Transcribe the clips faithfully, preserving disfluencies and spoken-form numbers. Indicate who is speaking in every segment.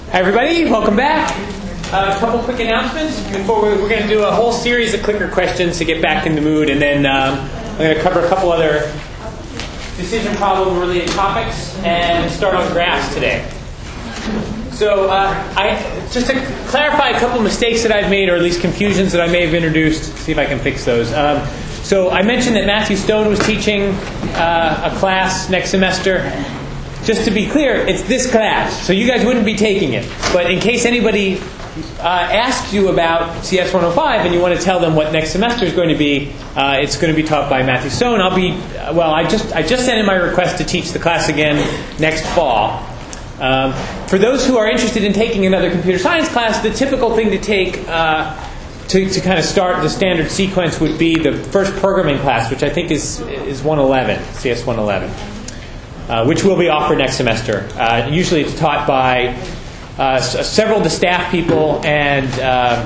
Speaker 1: Hi everybody, welcome back. Uh, a couple quick announcements before we, we're going to do a whole series of clicker questions to get back in the mood, and then um, I'm going to cover a couple other decision problem related topics and start on graphs today. So uh, I, just to clarify a couple mistakes that I've made, or at least confusions that I may have introduced, see if I can fix those. Um, so I mentioned that Matthew Stone was teaching uh, a class next semester. Just to be clear, it's this class, so you guys wouldn't be taking it. But in case anybody uh, asks you about C S one oh five and you want to tell them what next semester is going to be, uh, it's going to be taught by Matthew Stone. I'll be, well, I just I just sent in my request to teach the class again next fall. Um, for those who are interested in taking another computer science class, the typical thing to take uh, to, to kind of start the standard sequence would be the first programming class, which I think is is one eleven, C S one eleven. Uh, which will be offered next semester. Uh, usually it's taught by uh, s- several of the staff people, and uh,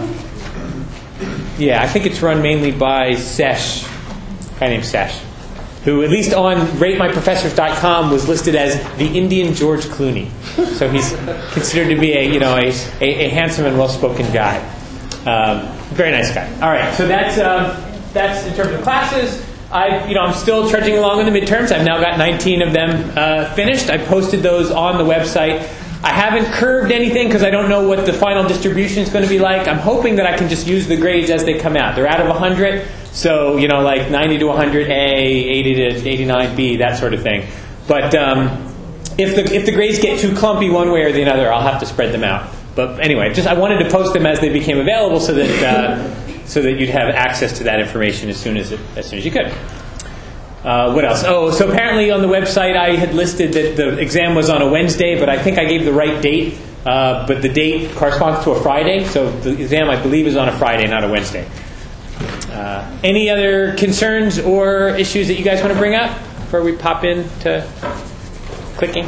Speaker 1: yeah, I think it's run mainly by Sesh, a guy named Sesh, who at least on rate my professors dot com was listed as the Indian George Clooney. So he's considered to be a you know a, a, a handsome and well-spoken guy. Um, very nice guy. All right, so that's um, that's in terms of classes. I, you know, I'm still trudging along in the midterms. I've now got nineteen of them uh, finished. I posted those on the website. I haven't curved anything because I don't know what the final distribution is going to be like. I'm hoping that I can just use the grades as they come out. They're out of one hundred, so, you know, like ninety to one hundred A, eighty to eighty-nine B, that sort of thing. But um, if the if the grades get too clumpy one way or the other, I'll have to spread them out. But anyway, just I wanted to post them as they became available so that... Uh, so that you'd have access to that information as soon as it, as soon as you could. Uh, what else? Oh, so apparently on the website I had listed that the exam was on a Wednesday, but I think I gave the right date, uh, but the date corresponds to a Friday, so the exam, I believe, is on a Friday, not a Wednesday. Uh, any other concerns or issues that you guys want to bring up before we pop into clicking?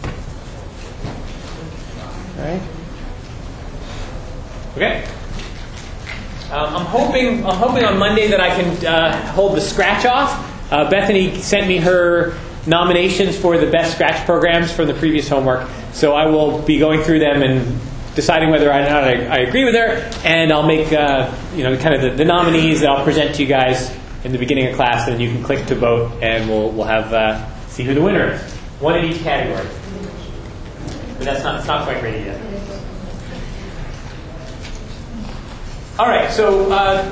Speaker 1: All right. Okay. Um, I'm hoping I'm hoping on Monday that I can uh, hold the scratch off. Uh, Bethany sent me her nominations for the best scratch programs from the previous homework, so I will be going through them and deciding whether or not I, I agree with her. And I'll make uh, you know kind of the, the nominees that I'll present to you guys in the beginning of class, and then you can click to vote, and we'll we'll have uh, see who the winner is. One in each category. But that's not it's not quite ready yet. All right, so uh,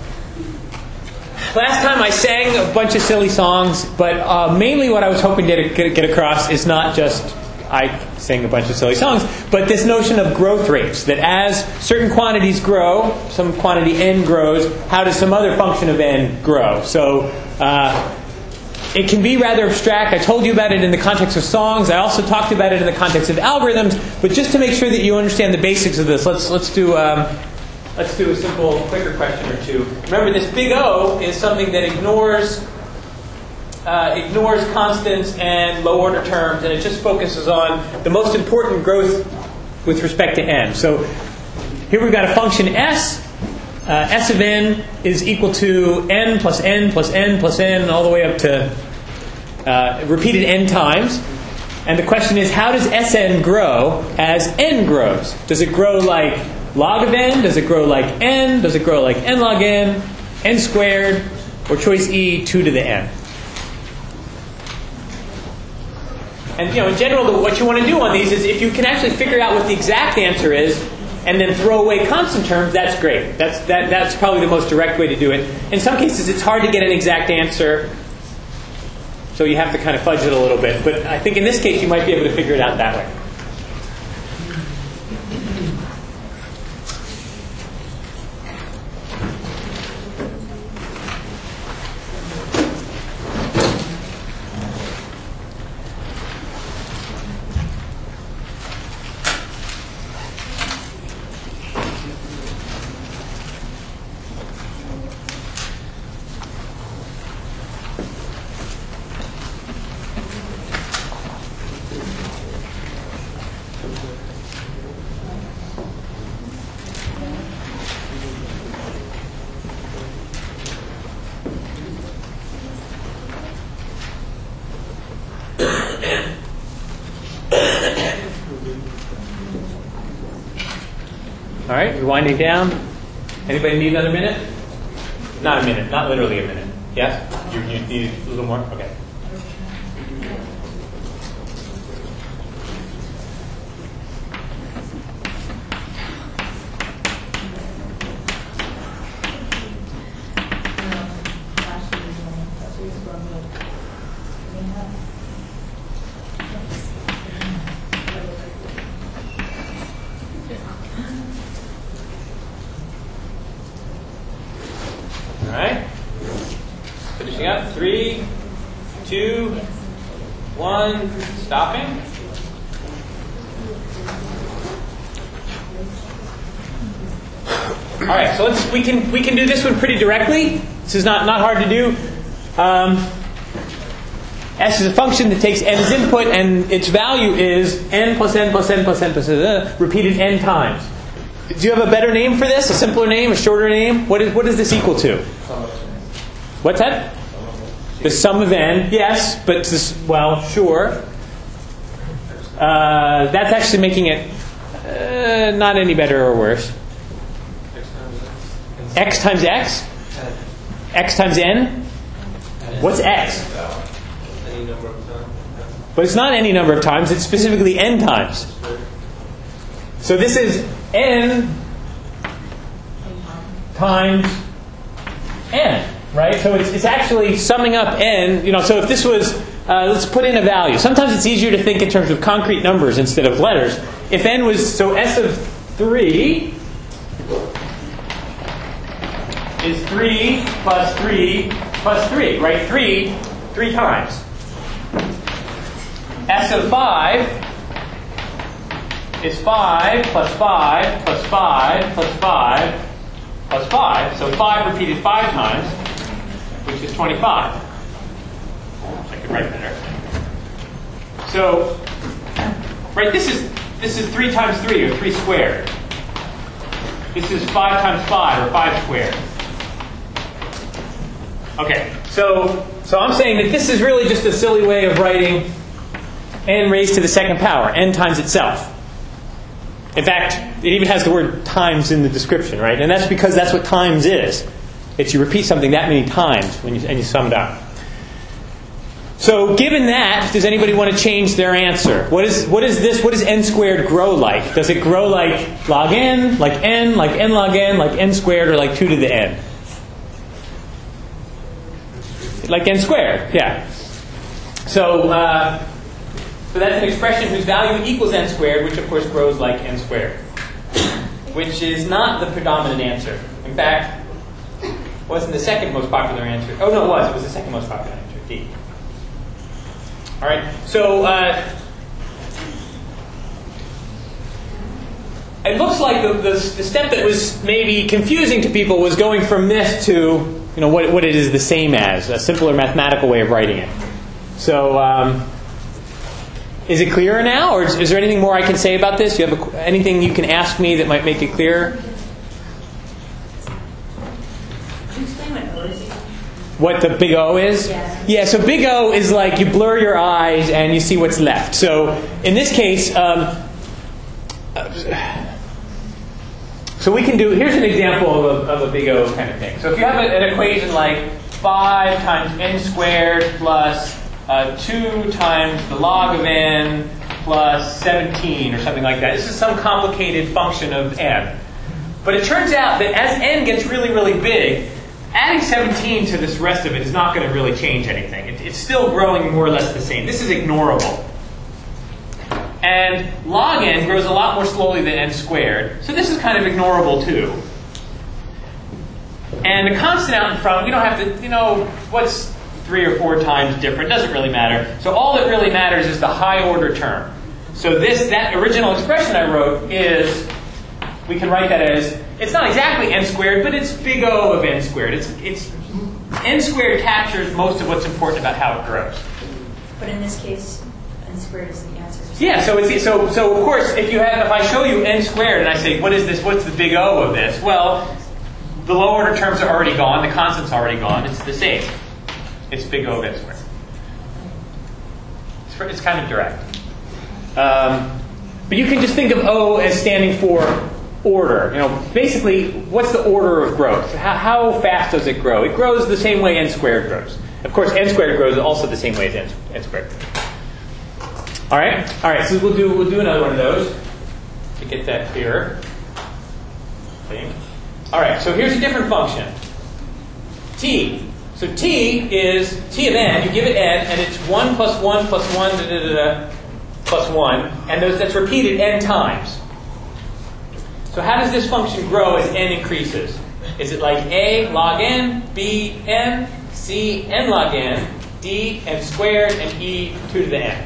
Speaker 1: last time I sang a bunch of silly songs, but uh, mainly what I was hoping to get, get across is not just I sang a bunch of silly songs, but this notion of growth rates, that as certain quantities grow, some quantity n grows, how does some other function of n grow? So uh, it can be rather abstract. I told you about it in the context of songs. I also talked about it in the context of algorithms, but just to make sure that you understand the basics of this, let's let's do... Um, Let's do a simple, quicker question or two. Remember, this big O is something that ignores uh, ignores constants and low-order terms, and it just focuses on the most important growth with respect to n. So here we've got a function s. Uh, s of n is equal to n plus n plus n plus n, all the way up to uh, repeated n times. And the question is, how does Sn grow as n grows? Does it grow like log of n? Does it grow like n? Does it grow like n log n, n squared, or choice E, two to the n? And you know, in general, the, what you want to do on these is if you can actually figure out what the exact answer is and then throw away constant terms, that's great. That's, that, that's probably the most direct way to do it. In some cases, it's hard to get an exact answer, so you have to kind of fudge it a little bit. But I think in this case, you might be able to figure it out that way. All right, we're winding down. Anybody need another minute? Not a minute, not literally a minute. Yes? You, you need a little more? Okay. All right. Finishing up. Three, two, one. Stopping. All right. So let's we can we can do this one pretty directly. This is not not hard to do. Um, S is a function that takes n as input, and its value is n plus n plus n plus n plus n uh, repeated n times. Do you have a better name for this? A simpler name? A shorter name? What is what is this equal to? What's that? The sum of n. Yes, but this, well, sure. Uh, that's actually making it uh, not any better or worse. X times x? X times n? What's x? But it's not any number of times. It's specifically n times. So this is n times n, right? So it's, it's actually summing up n. You know, so if this was, uh, let's put in a value. Sometimes it's easier to think in terms of concrete numbers instead of letters. If n was, so S of three is three plus three plus three, right? three, three times. S of five is five plus five plus five plus five plus five. So five repeated five times, which is twenty-five. I could write better. So, right, this is this is three times three, or three squared. This is five times five, or five squared. Okay, so so I'm saying that this is really just a silly way of writing n raised to the second power, n times itself. In fact, it even has the word times in the description, right? And that's because that's what times is. It's you repeat something that many times when you, and you sum it up. So given that, does anybody want to change their answer? What is what is this? What does n squared grow like? Does it grow like log n, like n, like n log n, like n squared, or like two to the n? Like n squared, yeah. So, uh, so that's an expression whose value equals n squared, which of course grows like n squared, which is not the predominant answer. In fact, wasn't the second most popular answer. Oh no, it was. It was the second most popular answer, D. All right. So uh, it looks like the, the the step that was maybe confusing to people was going from this to, you know, what what it is the same as, a simpler mathematical way of writing it. So. Um, Is it clearer now, or is, is there anything more I can say about this? Do you have a, anything you can ask me that might make it clearer?
Speaker 2: Can you explain what O is?
Speaker 1: What the big O is?
Speaker 2: Yeah.
Speaker 1: Yeah, so big O is like you blur your eyes and you see what's left. So in this case, um, so we can do, here's an example of a, of a big O kind of thing. So if you have a, an equation like five times n squared plus Uh, two times the log of n plus seventeen, or something like that. This is some complicated function of n. But it turns out that as n gets really, really big, adding seventeen to this rest of it is not going to really change anything. It, it's still growing more or less the same. This is ignorable. And log n grows a lot more slowly than n squared, so this is kind of ignorable too. And the constant out in front, we don't have to, you know, what's three or four times different, doesn't really matter. So all that really matters is the high order term. So this, that original expression I wrote is, we can write that as, it's not exactly n squared, but it's big O of n squared. It's, it's, n squared captures most of what's important about how it grows.
Speaker 2: But in this case, n squared is the answer.
Speaker 1: Yeah, so it's, so, so of course, if you have, if I show you n squared and I say, what is this, what's the big O of this? Well, the low order terms are already gone, the constant's already gone, it's the same. It's big O of n squared. It's, it's kind of direct. Um, but you can just think of O as standing for order. You know, basically, what's the order of growth? How, how fast does it grow? It grows the same way n squared grows. Of course, n squared grows also the same way as n, n squared. All right, all right. So we'll do we'll do another one of those to get that clearer. Okay. All right. So here's a different function. T. So t is t of n. You give it n, and it's one plus one plus one da, da, da, da, plus one, and those, that's repeated n times. So how does this function grow as n increases? Is it like a log n, b n, c n log n, d n squared, and e two to the n?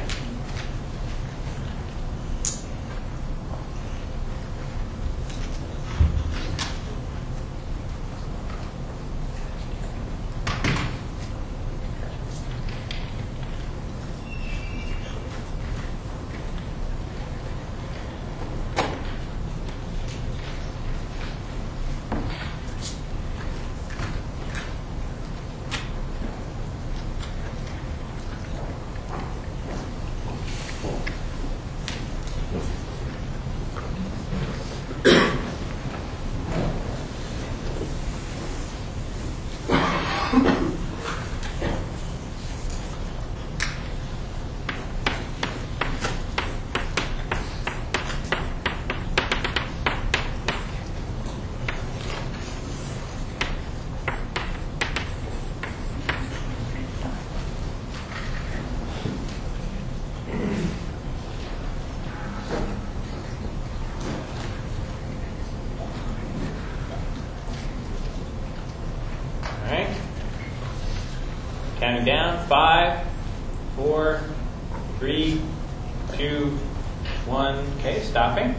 Speaker 1: Counting down, five, four, three, two, one. Okay, stopping.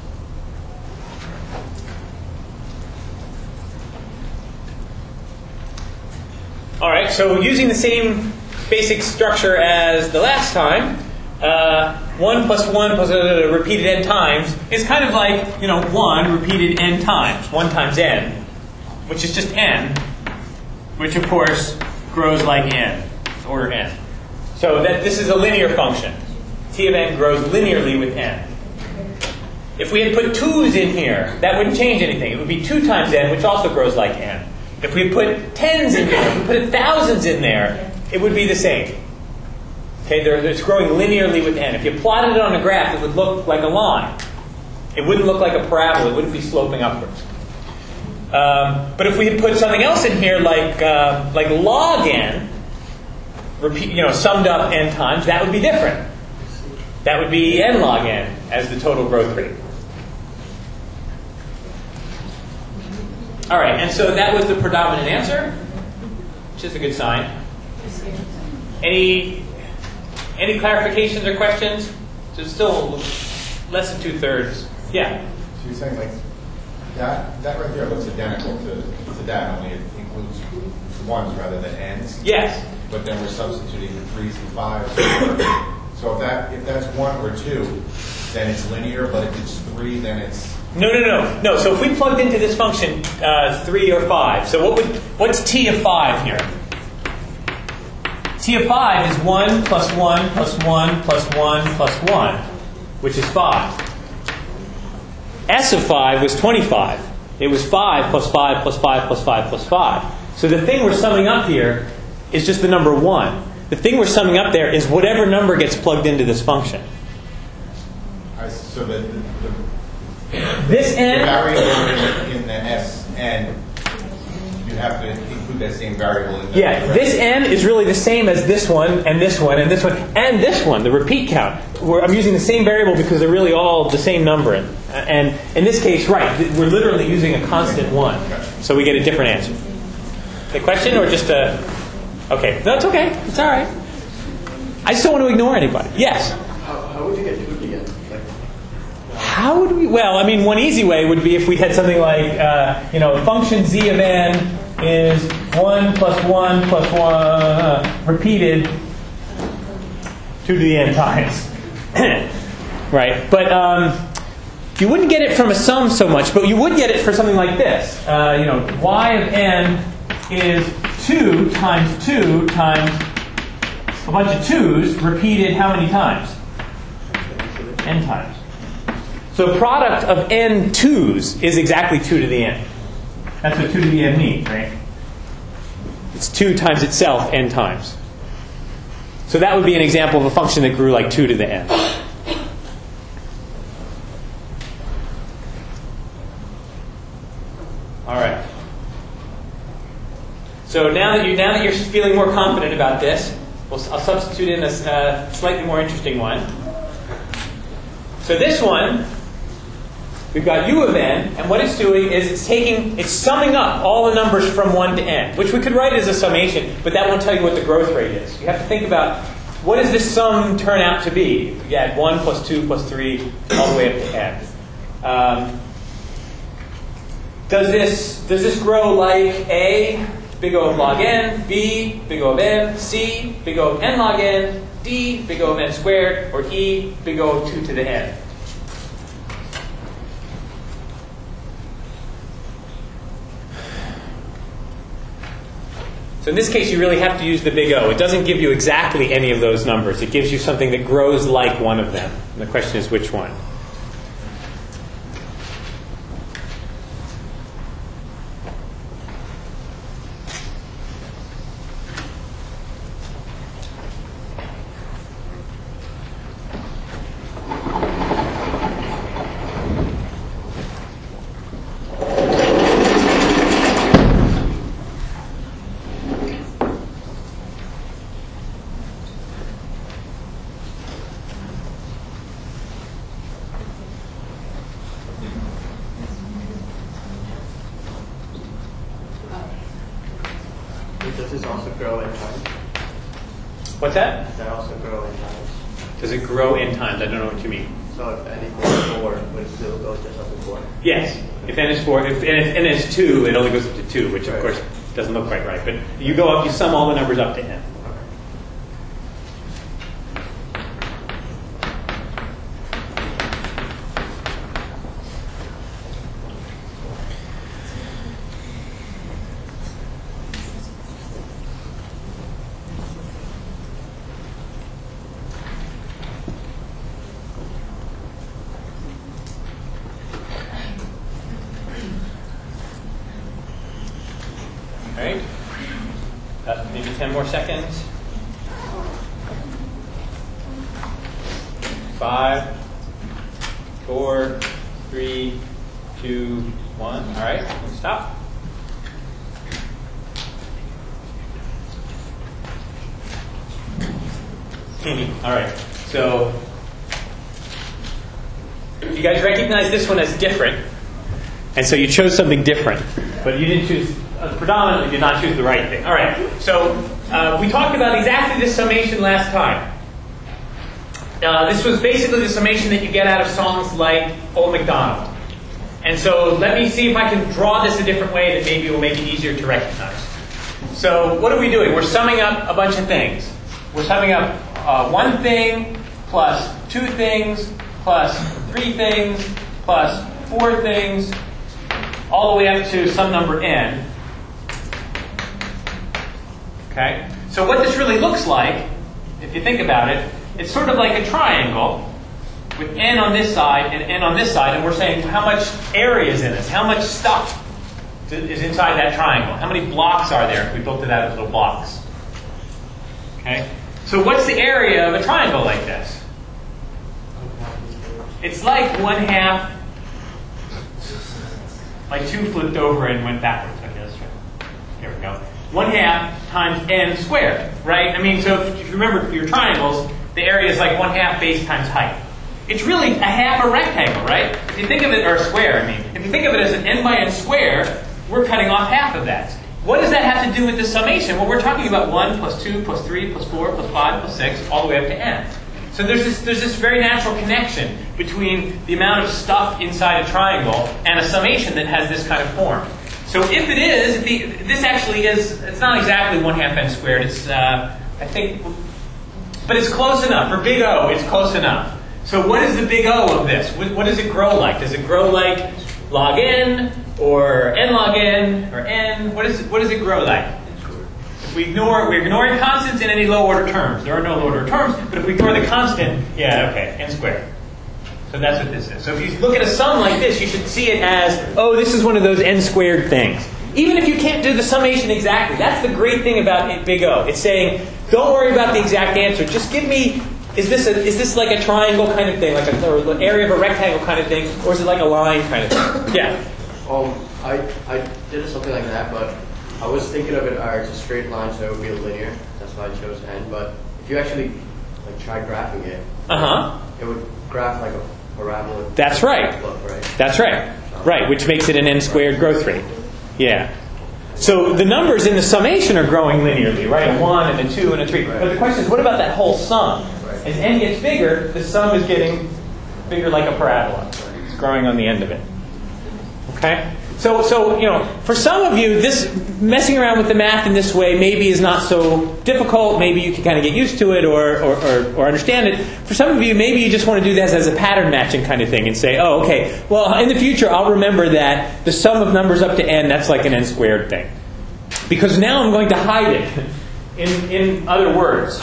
Speaker 1: All right, so using the same basic structure as the last time, uh, one plus one plus uh, repeated n times is kind of like, you know, one repeated n times, one times n, which is just n, which of course grows like n, order n. So that this is a linear function. T of n grows linearly with n. If we had put twos in here, that wouldn't change anything. It would be two times n, which also grows like n. If we put tens in there, if we put thousands in there, it would be the same. Okay, they're, it's growing linearly with n. If you plotted it on a graph, it would look like a line. It wouldn't look like a parabola. It wouldn't be sloping upwards. Um, but if we had put something else in here, like uh, like log n, repeat, you know, summed up n times, that would be different. That would be n log n as the total growth rate. All right, and so that was the predominant answer, which is a good sign. Any any clarifications or questions? So it's still less than two thirds. Yeah.
Speaker 3: So you're saying like that that right there looks identical to, to that, only it includes ones rather than n's.
Speaker 1: Yes.
Speaker 3: But then we're substituting the threes and fives. So if that if that's one or two, then it's linear. But if it's three, then it's
Speaker 1: No, no, no, no. So if we plugged into this function uh, three or five, so what would what's t of five here? T of five is one plus one plus one plus one plus one, which is five. S of five was twenty-five. It was five plus five plus five plus five plus five. So the thing we're summing up here is just the number one. The thing we're summing up there is whatever number gets plugged into this function.
Speaker 3: I, so the, the, the
Speaker 1: This
Speaker 3: The
Speaker 1: n.
Speaker 3: variable in, in the S n, you have to include that same variable in the
Speaker 1: Yeah, this n is really the same as this one, and this one, and this one, and this one, the repeat count. We're, I'm using the same variable because they're really all the same number. And in this case, right, we're literally using a constant one. So we get a different answer. A question or just a... Okay, no, it's okay. It's all right. I just don't want to ignore anybody. Yes?
Speaker 4: How, how would you get two again? Like,
Speaker 1: How would we... Well, I mean, one easy way would be if we had something like, uh, you know, function z of n is one plus one plus one uh, repeated two to the n times. Right? But um, you wouldn't get it from a sum so much, but you would get it for something like this. Uh, you know, y of n is two times two times a bunch of twos repeated how many times? N times. So product of n twos is exactly two to the n. That's what two to the n means, right? It's two times itself n times. So that would be an example of a function that grew like two to the n. All right. So now that you now that you're feeling more confident about this, we'll, I'll substitute in a uh, slightly more interesting one. So this one, we've got u of n, and what it's doing is it's taking, it's summing up all the numbers from one to n, which we could write as a summation, but that won't tell you what the growth rate is. You have to think about, what does this sum turn out to be? If you add one plus two plus three all the way up to n. Um, does this does this grow like A, big O of log n, B, big O of n, C, big O of n log n, D, big O of n squared, or E, big O of two to the n? So in this case, you really have to use the big O. It doesn't give you exactly any of those numbers. It gives you something that grows like one of them. And the question is which one.
Speaker 4: Does this also grow in time?
Speaker 1: What's that?
Speaker 4: Does that also grow in time?
Speaker 1: Does it grow in times? I don't know what you mean.
Speaker 4: So if n equals four, would it still go just up to four?
Speaker 1: Yes. If n is four, if, and if n is two, it only goes up to two, which of
Speaker 4: Right.
Speaker 1: course doesn't look quite right. But you go up, you sum all the numbers up to n. All right. Uh, maybe ten more seconds. Five, four, three, two, one. All right. Stop. All right. So you guys recognize this one as different, and so you chose something different, but you didn't choose. Uh, predominantly did not choose the right thing. All right, so uh, we talked about exactly this summation last time. Uh, this was basically the summation that you get out of songs like Old MacDonald. And so let me see if I can draw this a different way that maybe will make it easier to recognize. So what are we doing? We're summing up a bunch of things. We're summing up uh, one thing plus two things plus three things plus four things all the way up to some number n. Okay? So what this really looks like, if you think about it, it's sort of like a triangle with n on this side and n on this side, and we're saying how much area is in this, how much stuff is inside that triangle, how many blocks are there if we built it out as little blocks. Okay? So what's the area of a triangle like this? It's like one half, like two flipped over and went backwards. Okay, let's try. There we go. One half times n squared, right? I mean, so if you remember for your triangles, the area is like one half base times height. It's really a half a rectangle, right? If you think of it, or a square, I mean. If you think of it as an n by n square, we're cutting off half of that. What does that have to do with the summation? Well, we're talking about one plus two plus three plus four plus five plus six all the way up to n. So there's this, there's this very natural connection between the amount of stuff inside a triangle and a summation that has this kind of form. So if it is, if the, this actually is, it's not exactly one half n squared. It's, uh, I think, but it's close enough. For big O, it's close enough. So what is the big O of this? What, what does it grow like? Does it grow like log n, or n log n, or n? What, is it, what does it grow like? If we ignore, we're ignoring constants in any low order terms. There are no low order terms, but if we ignore the constant, yeah, okay, n squared. So that's what this is. So if you look at a sum like this, you should see it as, oh, this is one of those n squared things. Even if you can't do the summation exactly, that's the great thing about it, big O. It's saying, don't worry about the exact answer. Just give me, is this a, is this like a triangle kind of thing, like a, or an area of a rectangle kind of thing, or is it like a line kind of thing? Yeah.
Speaker 4: Um, I I did something like that, but I was thinking of it as a straight line, so it would be linear. That's why I chose n. But if you actually like try graphing it,
Speaker 1: Uh huh.
Speaker 4: it would graph like a parabola.
Speaker 1: That's right.
Speaker 4: Look, right.
Speaker 1: That's right. Right, which makes it an n squared growth rate. Yeah. So the numbers in the summation are growing linearly, right? A one and a two and a three. But the question is, what about that whole sum? As n gets bigger, the sum is getting bigger like a parabola. It's growing on the end of it. Okay? So, so you know, for some of you, this messing around with the math in this way maybe is not so difficult. Maybe you can kind of get used to it or, or, or, or understand it. For some of you, maybe you just want to do this as a pattern matching kind of thing and say, oh, okay, well, in the future, I'll remember that the sum of numbers up to n, that's like an n squared thing. Because now I'm going to hide it in, in other words.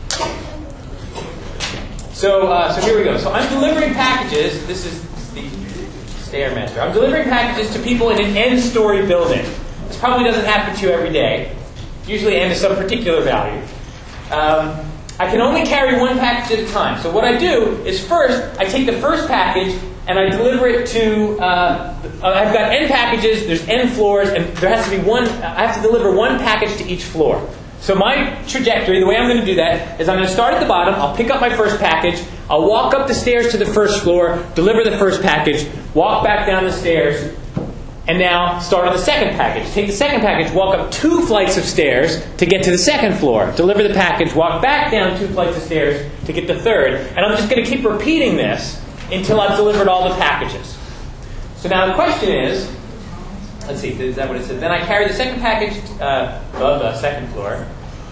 Speaker 1: So, uh, so here we go. So I'm delivering packages. This is the Stairmaster. I'm delivering packages to people in an n-story building. This probably doesn't happen to you every day. Usually n is some particular value. Um, I can only carry one package at a time. So what I do is first, I take the first package and I deliver it to, uh, I've got n packages, there's n floors, and there has to be one, I have to deliver one package to each floor. So my trajectory, the way I'm going to do that, is I'm going to start at the bottom, I'll pick up my first package, I'll walk up the stairs to the first floor, deliver the first package, walk back down the stairs, and now start on the second package. Take the second package, walk up two flights of stairs to get to the second floor, deliver the package, walk back down two flights of stairs to get the third, and I'm just going to keep repeating this until I've delivered all the packages. So now the question is, let's see, is that what it said? Then I carry the second package uh, above the second floor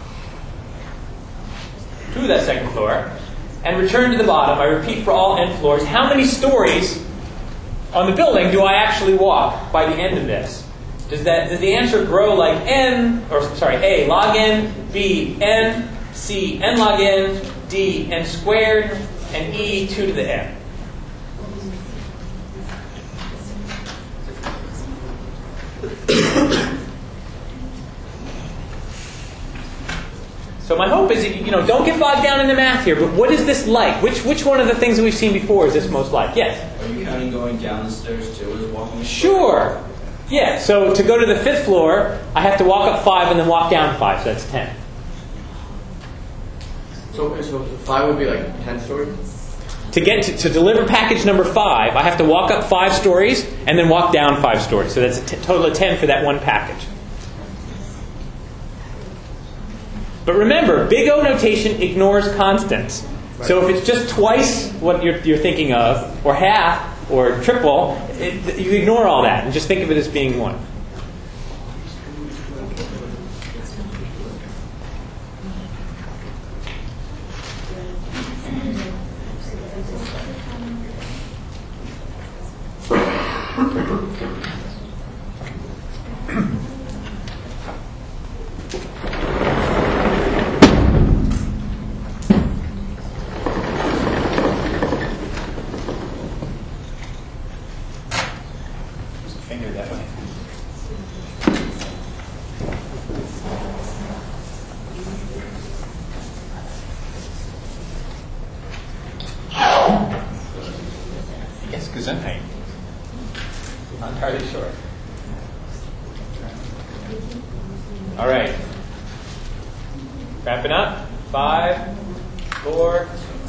Speaker 1: to that second floor and return to the bottom. I repeat for all n floors. How many stories on the building do I actually walk by the end of this? Does that does the answer grow like n, or sorry, a log n, b n, c n log n, d n squared, and e two to the n? So my hope is that, you know, don't get bogged down in the math here, but what is this like? Which which one of the things that we've seen before is this most like? Yes?
Speaker 5: Are you counting going down the stairs too as walking?
Speaker 1: Sure. Yeah, so to go to the fifth floor, I have to walk up five and then walk down five, so that's ten.
Speaker 4: So, so five would be like ten stories?
Speaker 1: To get to, to deliver package number five, I have to walk up five stories and then walk down five stories. So that's a t- total of ten for that one package. But remember, big O notation ignores constants. Right. So if it's just twice what you're, you're thinking of, or half, or triple, it, you ignore all that and just think of it as being one. Gesundheit. Not entirely sure. All right. Wrapping up. Five, four,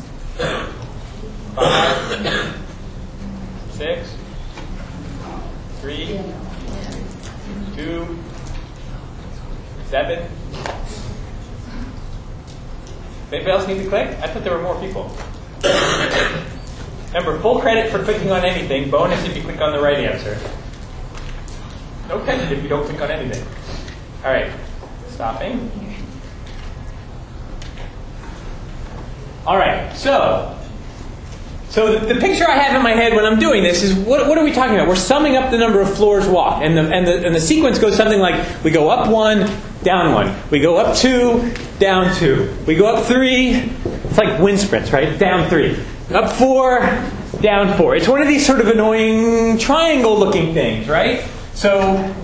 Speaker 1: five, six, three, two, seven. Anybody else need to click? I thought there were more people. Remember, full credit for clicking on anything. Bonus if you click on the right answer. No credit if you don't click on anything. All right. Stopping. All right. So, so the, the picture I have in my head when I'm doing this is, what, what are we talking about? We're summing up the number of floors walked. And the, and, the, and the sequence goes something like, we go up one, down one. We go up two, down two. We go up three. It's like wind sprints, right? Down three. Up four, down four. It's one of these sort of annoying triangle-looking things, right? So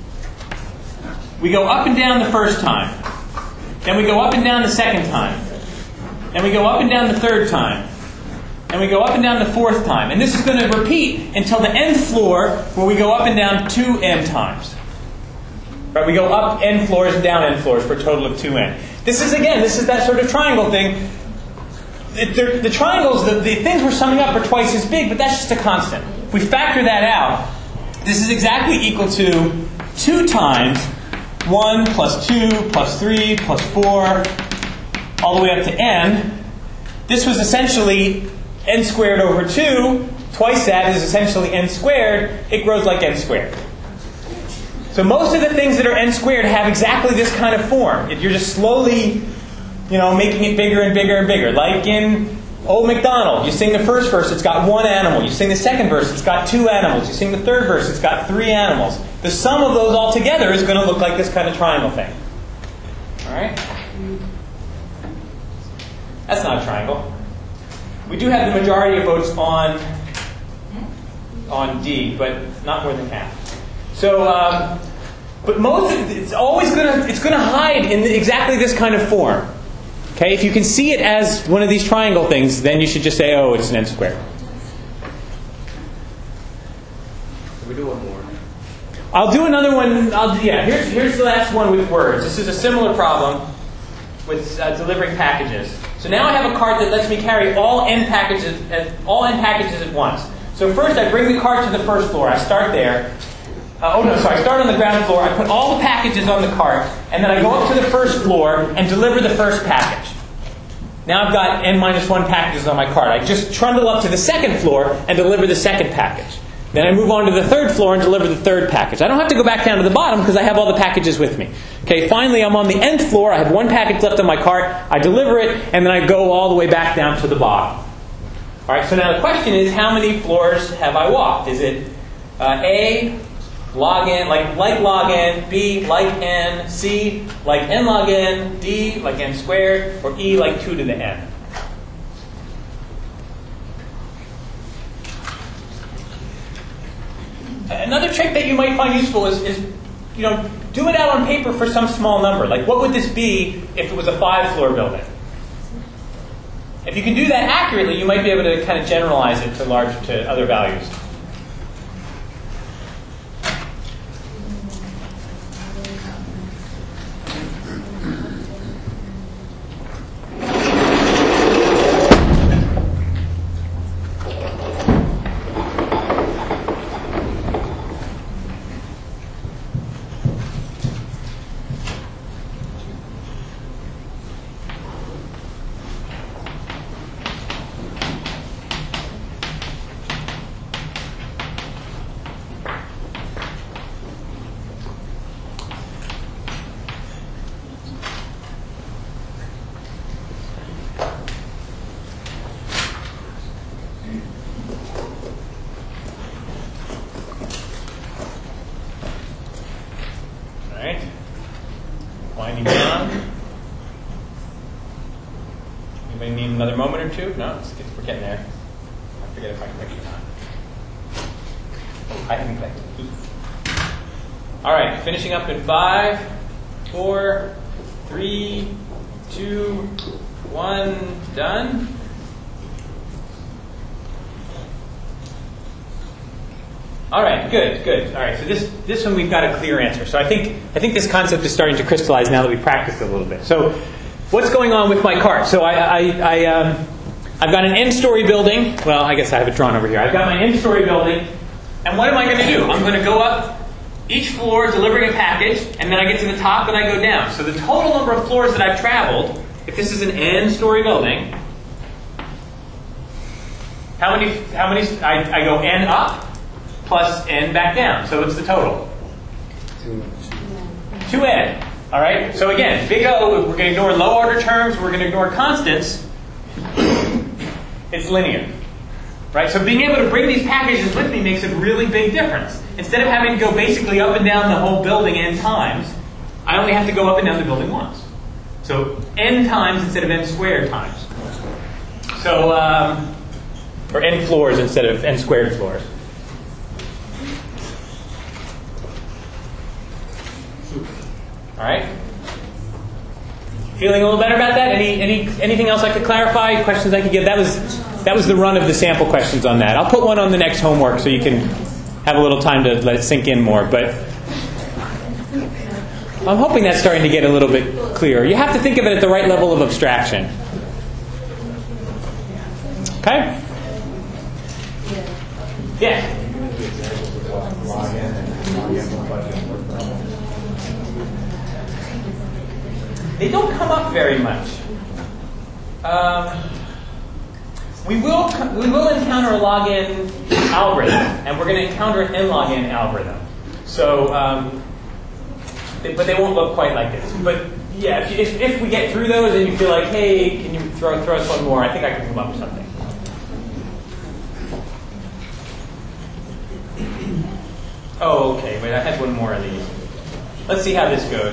Speaker 1: we go up and down the first time. Then we go up and down the second time. Then we go up and down the third time. And we go up and down the fourth time. And this is going to repeat until the nth floor, where we go up and down two n times. Right? We go up n floors and down n floors for a total of two n. This is, again, this is that sort of triangle thing. It, the, the triangles, the, the things we're summing up are twice as big, but that's just a constant. If we factor that out, this is exactly equal to two times one plus two plus three plus four, all the way up to n. This was essentially n squared over two. Twice that is essentially n squared. It grows like n squared. So most of the things that are n squared have exactly this kind of form. You're just slowly, you know, making it bigger and bigger and bigger. Like in Old MacDonald, you sing the first verse, it's got one animal. You sing the second verse, it's got two animals. You sing the third verse, it's got three animals. The sum of those all together is going to look like this kind of triangle thing. All right? That's not a triangle. We do have the majority of votes on, on D, but not more than half. So, um, but most of it, it's always going to it's going to hide in the, exactly this kind of form. Okay, if you can see it as one of these triangle things, then you should just say, oh, it's an n squared.
Speaker 4: Can we do one more?
Speaker 1: I'll do another one. I'll do, yeah, here's here's the last one with words. This is a similar problem with uh, delivering packages. So now I have a cart that lets me carry all n packages at all n packages at once. So first I bring the cart to the first floor. I start there. Uh, oh no, sorry. I start on the ground floor. I put all the packages on the cart, and then I go up to the first floor and deliver the first package. Now I've got n minus one packages on my cart. I just trundle up to the second floor and deliver the second package. Then I move on to the third floor and deliver the third package. I don't have to go back down to the bottom because I have all the packages with me. Okay, finally I'm on the nth floor. I have one package left on my cart. I deliver it, and then I go all the way back down to the bottom. All right. So now the question is, how many floors have I walked? Is it uh, A log n, like like log n, B like n, C like n log n, D like n squared, or E like two to the n? Another trick that you might find useful is, is, you know, do it out on paper for some small number. Like, what would this be if it was a five-floor building? If you can do that accurately, you might be able to kind of generalize it to large to other values. Winding down. Anybody need another moment or two? No, it's, we're getting there. I forget if I clicked or not. Oh, I haven't clicked. All right, finishing up in five, four, three, two, one, done. All right, good, good. All right, so this this one we've got a clear answer. So I think I think this concept is starting to crystallize now that we've practiced a little bit. So what's going on with my cart? So I, I, I um, I've got an n-story building. Well, I guess I have it drawn over here. I've got my n-story building, and what am I going to do? I'm going to go up each floor delivering a package, and then I get to the top and I go down. So the total number of floors that I've traveled, if this is an n-story building, how many? How many? I, I go n up plus n back down. So what's the total? two n. All right? So again, big O, we're going to ignore low order terms, we're going to ignore constants. It's linear. Right? So being able to bring these packages with me makes a really big difference. Instead of having to go basically up and down the whole building n times, I only have to go up and down the building once. So n times instead of n squared times. So um, or n floors instead of n squared floors. All right. Feeling a little better about that? Any, any, anything else I could clarify? Questions I could give? That was, that was the run of the sample questions on that. I'll put one on the next homework so you can have a little time to let it sink in more. But I'm hoping that's starting to get a little bit clearer. You have to think of it at the right level of abstraction. Okay? Yeah? They don't come up very much. Um, we will we will encounter a log n algorithm, and we're going to encounter an n log n algorithm. So, um, they, but they won't look quite like this. But yeah, if, you, if, if we get through those and you feel like, hey, can you throw throw us one more? I think I can come up with something. Oh, okay. Wait, I had one more of these. Let's see how this goes.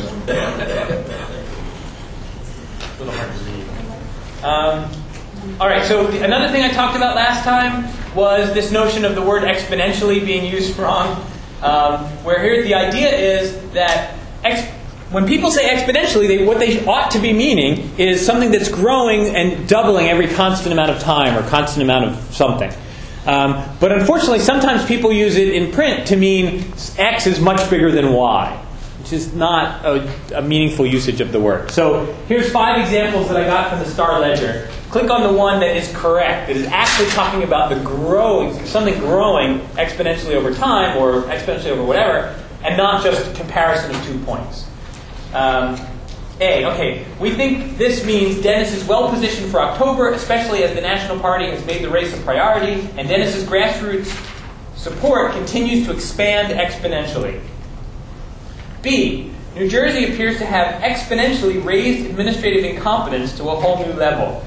Speaker 1: A little hard to read. Um, all right, so the, another thing I talked about last time was this notion of the word exponentially being used wrong, um, where here the idea is that ex, when people say exponentially, they, what they ought to be meaning is something that's growing and doubling every constant amount of time or constant amount of something. Um, but unfortunately, sometimes people use it in print to mean x is much bigger than y, which is not a, a meaningful usage of the word. So here's five examples that I got from the Star Ledger. Click on the one that is correct, that is actually talking about the growing, something growing exponentially over time or exponentially over whatever, and not just a comparison of two points. Um, A, okay, we think this means Dennis is well positioned for October, especially as the National Party has made the race a priority, and Dennis's grassroots support continues to expand exponentially. B, New Jersey appears to have exponentially raised administrative incompetence to a whole new level.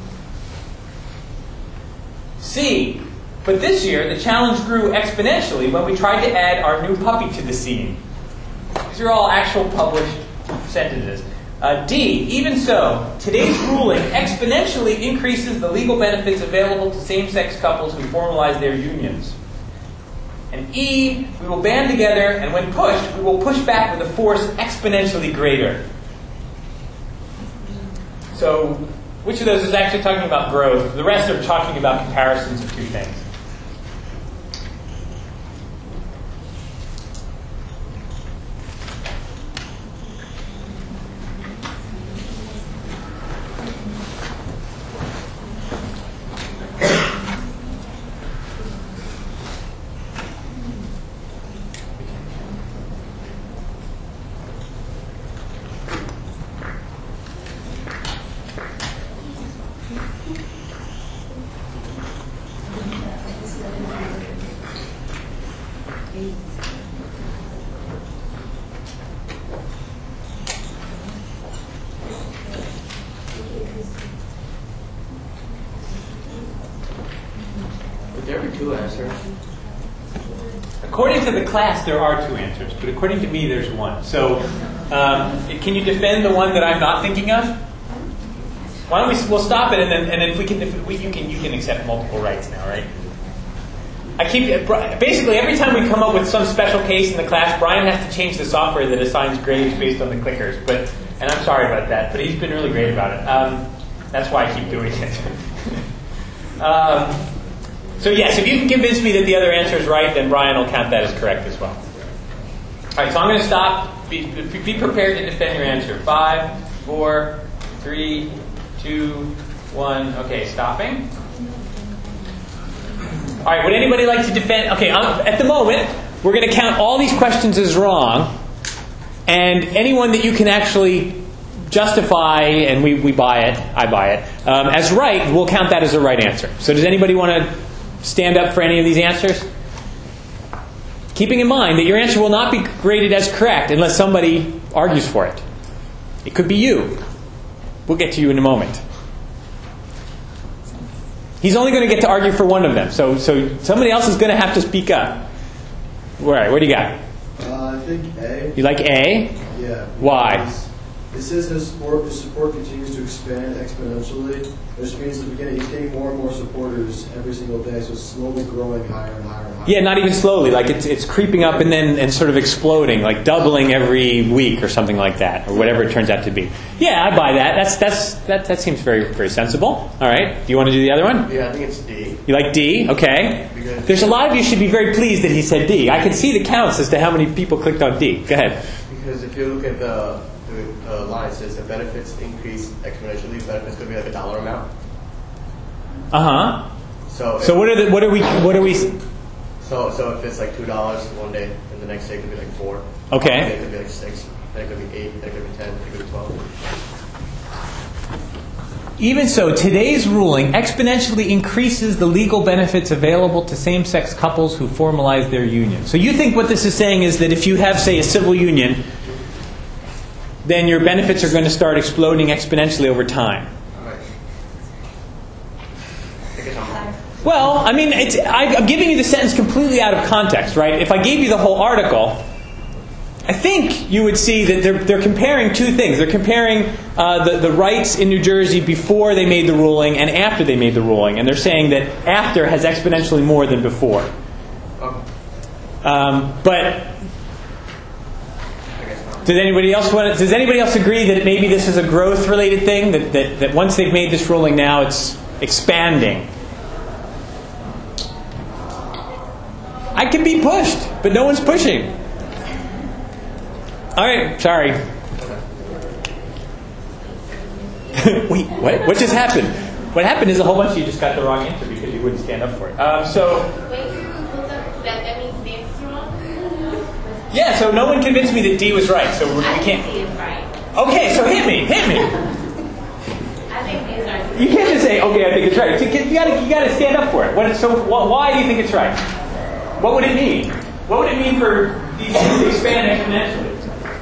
Speaker 1: C, but this year the challenge grew exponentially when we tried to add our new puppy to the scene. These are all actual published sentences. Uh, D, even so, today's ruling exponentially increases the legal benefits available to same-sex couples who formalize their unions. And E, we will band together, and when pushed, we will push back with a force exponentially greater. So, which of those is actually talking about growth? The rest are talking about comparisons of two things. According to the class, there are two answers, but according to me, there's one. So, um, can you defend the one that I'm not thinking of? Why don't we? We'll stop it, and then, and if we can, if we, you can, you can accept multiple rights now, right? I keep basically every time we come up with some special case in the class, Brian has to change the software that assigns grades based on the clickers. But, and I'm sorry about that, but he's been really great about it. Um, that's why I keep doing it. um, So yes, if you can convince me that the other answer is right, then Brian will count that as correct as well. All right, so I'm going to stop. Be, be prepared to defend your answer. Five, four, three, two, one. Okay, stopping. All right, would anybody like to defend? Okay, I'm, at the moment, we're going to count all these questions as wrong, and anyone that you can actually justify, and we, we buy it, I buy it, um, as right, we'll count that as a right answer. So does anybody want to stand up for any of these answers? Keeping in mind that your answer will not be graded as correct unless somebody argues for it. It could be you. We'll get to you in a moment. He's only going to get to argue for one of them, so so somebody else is going to have to speak up. All right, what do you got?
Speaker 6: Uh, I think A.
Speaker 1: You like A?
Speaker 6: Yeah.
Speaker 1: Why?
Speaker 6: Because, It says his support, his support continues to expand exponentially, which means that beginning, he's getting more and more supporters every single day, so it's slowly growing higher and higher and higher.
Speaker 1: Yeah, not even slowly. Like it's it's creeping up and then and sort of exploding, like doubling every week or something like that, or whatever it turns out to be. Yeah, I buy that. That's that's that that seems very very sensible. All right. Do you want to do the other one?
Speaker 4: Yeah, I think it's D.
Speaker 1: You like D? Okay.
Speaker 4: Because
Speaker 1: There's a lot of you should be very pleased that he said D. I can see the counts as to how many people clicked on D. Go ahead.
Speaker 4: Because if you look at the, the uh, line, it says the benefits increase exponentially. Benefits could be like a dollar amount.
Speaker 1: Uh huh.
Speaker 4: So
Speaker 1: So
Speaker 4: if,
Speaker 1: what are the what are we what are we?
Speaker 4: so so if it's like two dollars one day, and the next day it could be like four.
Speaker 1: Okay.
Speaker 4: One day it could be like six. Then it could be eight. Then it could be ten. Then it could be twelve.
Speaker 1: Even so, today's ruling exponentially increases the legal benefits available to same-sex couples who formalize their union. So you think what this is saying is that if you have, say, a civil union, then your benefits are going to start exploding exponentially over time. Well, I mean, it's, I, I'm giving you the sentence completely out of context, right? If I gave you the whole article, I think you would see that they're, they're comparing two things. They're comparing uh, the, the rights in New Jersey before they made the ruling and after they made the ruling. And they're saying that after has exponentially more than before. Um, but does anybody else want to, does anybody else agree that maybe this is a growth-related thing? That, that, that once they've made this ruling now, it's expanding? I can be pushed, but no one's pushing. All right, sorry. Wait, what? What just happened? What happened is a whole bunch of you just got the wrong answer because you wouldn't stand up for it. Um, so,
Speaker 7: Wait, that, that means D is wrong?
Speaker 1: yeah, so no one convinced me that D was right, so we
Speaker 7: I think
Speaker 1: can't.
Speaker 7: D is right.
Speaker 1: Okay, so hit me, hit me.
Speaker 7: I think D is right.
Speaker 1: You can't just say, okay, I think it's right. You gotta, you gotta stand up for it. What, so, wh- why do you think it's right? What would it mean? What would it mean for these things to expand exponentially?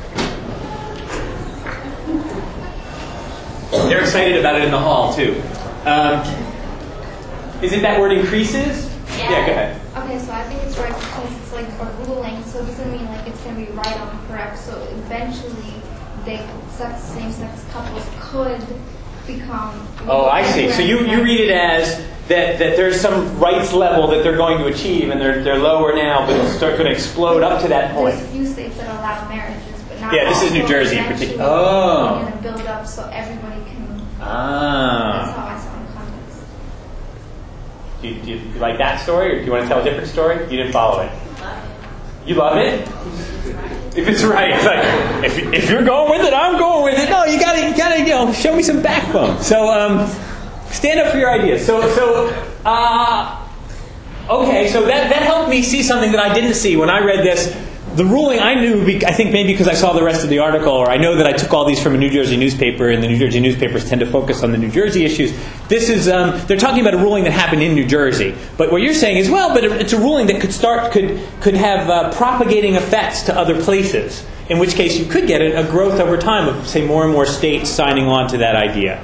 Speaker 1: They're excited about it in the hall, too. Um, is it that word increases?
Speaker 7: Yeah.
Speaker 1: Yeah, go ahead.
Speaker 8: Okay, so I think it's right because it's like a ruling, so it doesn't mean like it's going to be right on correct. So eventually, they sex, same-sex couples could become.
Speaker 1: Oh, I see. So you, you read it as that, that there's some rights level that they're going to achieve, and they're they're lower now, but it's start going to explode up to that point.
Speaker 8: There's a few states that allow marriages, but not
Speaker 1: Yeah, this is
Speaker 8: all.
Speaker 1: New
Speaker 8: So
Speaker 1: Jersey in
Speaker 8: eventually
Speaker 1: particular. Oh.
Speaker 8: They're going to build up so everybody can. That's
Speaker 1: Ah.
Speaker 8: how I saw the context.
Speaker 1: Do you, do you like that story, or do you want to tell a different story? You didn't follow it. You love it? If it's right, it's like if, if you're going with it, I'm going with it. No, you gotta, you gotta, you know, show me some backbone. So, um, stand up for your ideas. So, so, uh, okay. So that that helped me see something that I didn't see when I read this. The ruling I knew, I think maybe because I saw the rest of the article, or I know that I took all these from a New Jersey newspaper, and the New Jersey newspapers tend to focus on the New Jersey issues. This is, um, they're talking about a ruling that happened in New Jersey. But what you're saying is, well, but it's a ruling that could start, could could have uh, propagating effects to other places. In which case, you could get a, a growth over time of, say, more and more states signing on to that idea.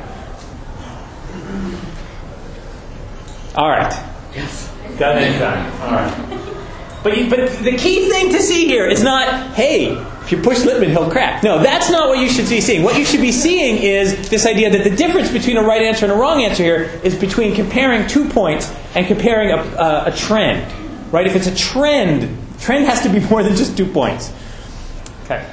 Speaker 1: All right.
Speaker 4: Yes.
Speaker 1: Got it done. All right. But, you, but the key thing to see here is not, hey, if you push Lippmann, he'll crack. No, that's not what you should be seeing. What you should be seeing is this idea that the difference between a right answer and a wrong answer here is between comparing two points and comparing a, a, a trend. Right? If it's a trend, trend has to be more than just two points. Okay.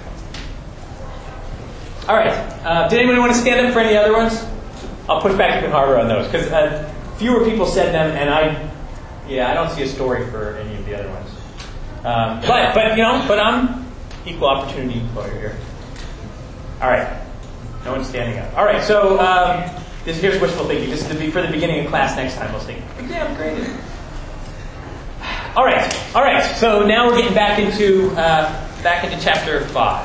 Speaker 1: All right. Uh, did anybody want to stand up for any other ones? I'll push back even harder on those because uh, fewer people said them, and I, yeah, I don't see a story for any of the other ones. Um, but, but you know, but I'm equal opportunity employer here. All right, no one's standing up. All right, so um, this here's wishful thinking. This is to be for the beginning of class next time. We'll think exam graded. All right, all right. So now we're getting back into uh, back into chapter five.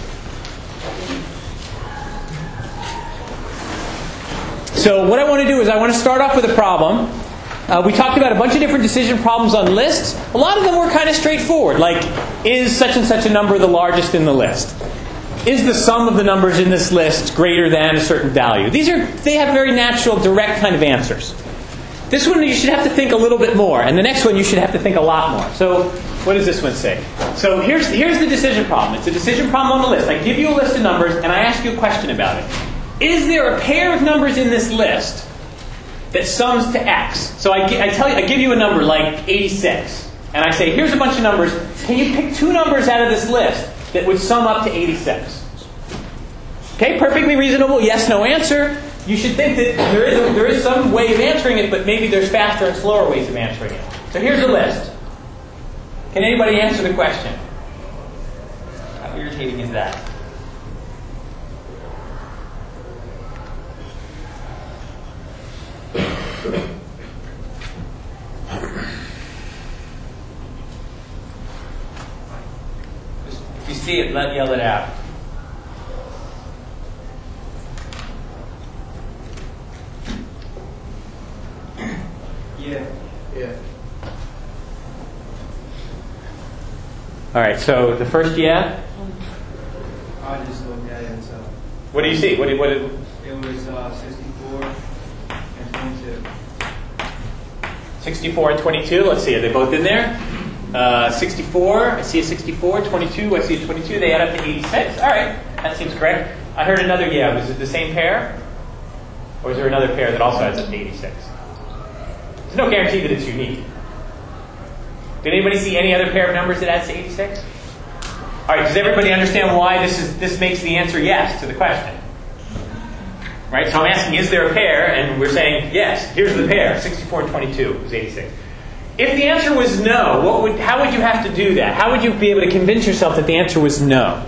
Speaker 1: So what I want to do is I want to start off with a problem. Uh, we talked about a bunch of different decision problems on lists. A lot of them were kind of straightforward, like, is such and such a number the largest in the list? Is the sum of the numbers in this list greater than a certain value? These are, they have very natural, direct kind of answers. This one you should have to think a little bit more, and the next one you should have to think a lot more. So what does this one say? So here's, here's the decision problem. It's a decision problem on the list. I give you a list of numbers, and I ask you a question about it. Is there a pair of numbers in this list that sums to x? So I, I tell you, I give you a number like eighty-six, and I say, here's a bunch of numbers. Can you pick two numbers out of this list that would sum up to eighty-six? Okay, perfectly reasonable yes, no answer. You should think that there is, a, there is some way of answering it, but maybe there's faster and slower ways of answering it. So here's a list. Can anybody answer the question? How irritating is that? If you see it, let yell it out.
Speaker 5: Yeah.
Speaker 4: Yeah.
Speaker 1: All right, so the first yeah?
Speaker 5: I just looked at it, so
Speaker 1: What do you see? What did, what did,
Speaker 5: it was uh, sixty-four and twenty-two.
Speaker 1: sixty-four and twenty-two? Let's see, are they both in there? Uh, sixty-four, I see a sixty-four. twenty-two, I see a twenty-two. They add up to eighty-six. All right, that seems correct. I heard another yeah. Was it the same pair? Or is there another pair that also adds up to eighty-six? There's no guarantee that it's unique. Did anybody see any other pair of numbers that adds to eighty-six? All right, does everybody understand why this is this makes the answer yes to the question? Right, so I'm asking, is there a pair? And we're saying, yes, here's the pair, sixty-four and twenty-two is eighty-six. If the answer was no, what would, how would you have to do that? How would you be able to convince yourself that the answer was no?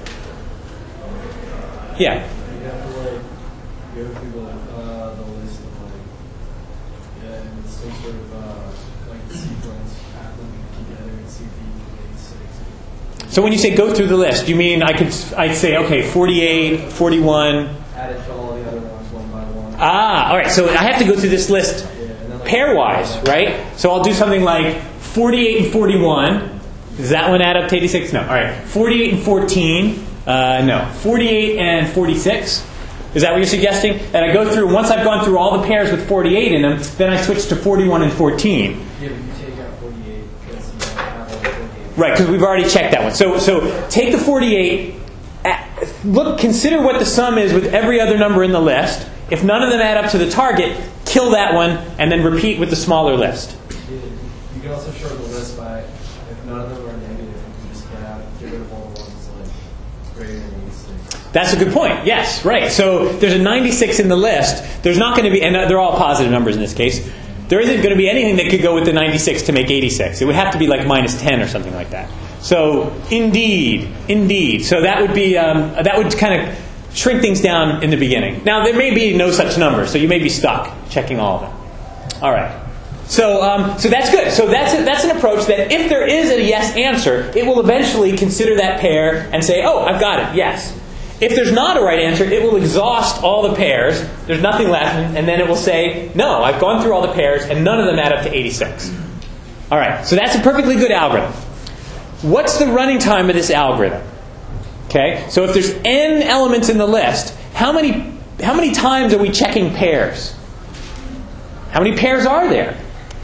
Speaker 1: Yeah.
Speaker 6: You have to like go through the uh, the list of like yeah, and it's some sort of uh, like sequence, add them together and see if you can get six.
Speaker 1: So when you say go through the list, you mean I could I'd say okay, forty-eight, forty-one.
Speaker 6: Add it to all the other ones one by one.
Speaker 1: Ah, all right. So I have to go through this list
Speaker 6: Yeah, and then, like,
Speaker 1: pairwise, right? So I'll do something like forty-eight and forty-one. Does that one add up to eighty-six? No. All right. forty-eight and fourteen. Uh, no. forty-eight and forty-six. Is that what you're suggesting? And I go through, once I've gone through all the pairs with forty-eight in them, then I switch to forty-one and fourteen.
Speaker 6: Yeah, but you take out forty-eight because you don't have all the forty-eight.
Speaker 1: Right, because we've already checked that one. So, so take the forty-eight, look, consider what the sum is with every other number in the list. If none of them add up to the target, kill that one, and then repeat with the smaller list.
Speaker 6: Yeah, you can also shorten the list by, if none of them are negative, you can just get out, get rid of all the ones like greater than eighty-six.
Speaker 1: That's a good point. Yes, right. So there's a ninety-six in the list. There's not going to be, and they're all positive numbers in this case. There isn't going to be anything that could go with the ninety-six to make eighty-six. It would have to be like minus ten or something like that. So indeed, indeed. So that would be um, that would kind of shrink things down in the beginning. Now there may be no such number, so you may be stuck checking all of them. All right. So um, so that's good. So that's a, that's an approach that if there is a yes answer, it will eventually consider that pair and say, oh, I've got it. Yes. If there's not a right answer, it will exhaust all the pairs. There's nothing left, and then it will say, no, I've gone through all the pairs, and none of them add up to eighty-six. All right, so that's a perfectly good algorithm. What's the running time of this algorithm? Okay, so if there's n elements in the list, how many how many times are we checking pairs? How many pairs are there?